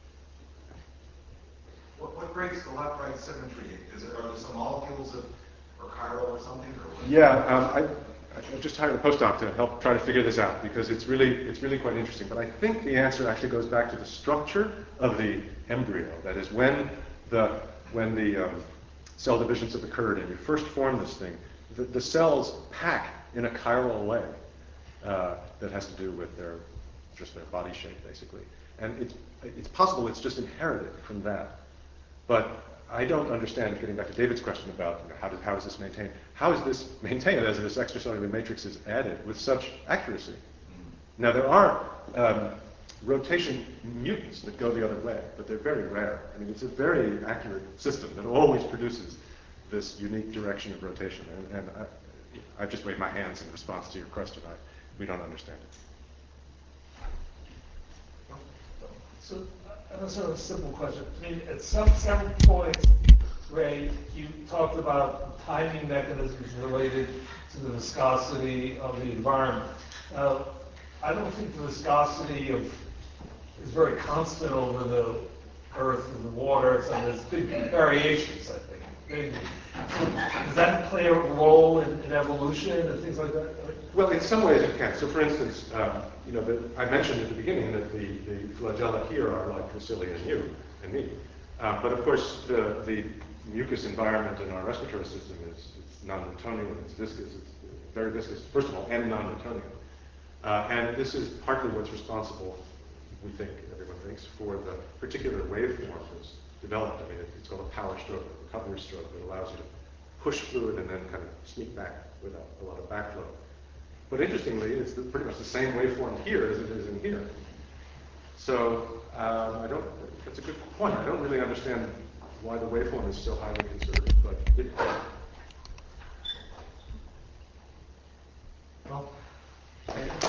What, what breaks the left-right symmetry? Is it, are there some molecules that are chiral or something? Or what? Yeah, um, I, I just hired a postdoc to help try to figure this out because it's really, it's really quite interesting. But I think the answer actually goes back to the structure of the embryo. That is, when the, when the um, cell divisions have occurred and you first form this thing, the, the cells pack in a chiral way uh, that has to do with their, just their body shape, basically. And it's, it's possible it's just inherited from that. But I don't understand, getting back to David's question about, you know, how, did, how is this maintained? How is this maintained as this extracellular matrix is added with such accuracy? Now, there are um, rotation mutants that go the other way, but they're very rare. I mean, it's a very accurate system that always produces this unique direction of rotation. And, and I, I've just waved my hands in response to your question. I, we don't understand it. So, I have a simple question. I mean, at some several points, Ray, you talked about timing mechanisms related to the viscosity of the environment. Now, I don't think the viscosity of is very constant over the earth and the water, so there's big variations, I think. Maybe. So does that play a role in, in evolution and things like that? Well, in some ways it can. So, for instance, um, you know, the, I mentioned at the beginning that the, the flagella here are like the cilia in you and me. Uh, but of course, the, the mucous environment in our respiratory system is it's non-Newtonian, it's viscous, it's very viscous, first of all, and non-Newtonian. Uh, and this is partly what's responsible, we think, everyone thinks, for the particular waveform that's developed. I mean, it, it's called a power stroke, a recovery stroke that allows you to push fluid and then kind of sneak back without a lot of backflow. But interestingly, it's the, pretty much the same waveform here as it is in here. So um, I don't, that's a good point. I don't really understand why the waveform is so highly conserved, but it, well,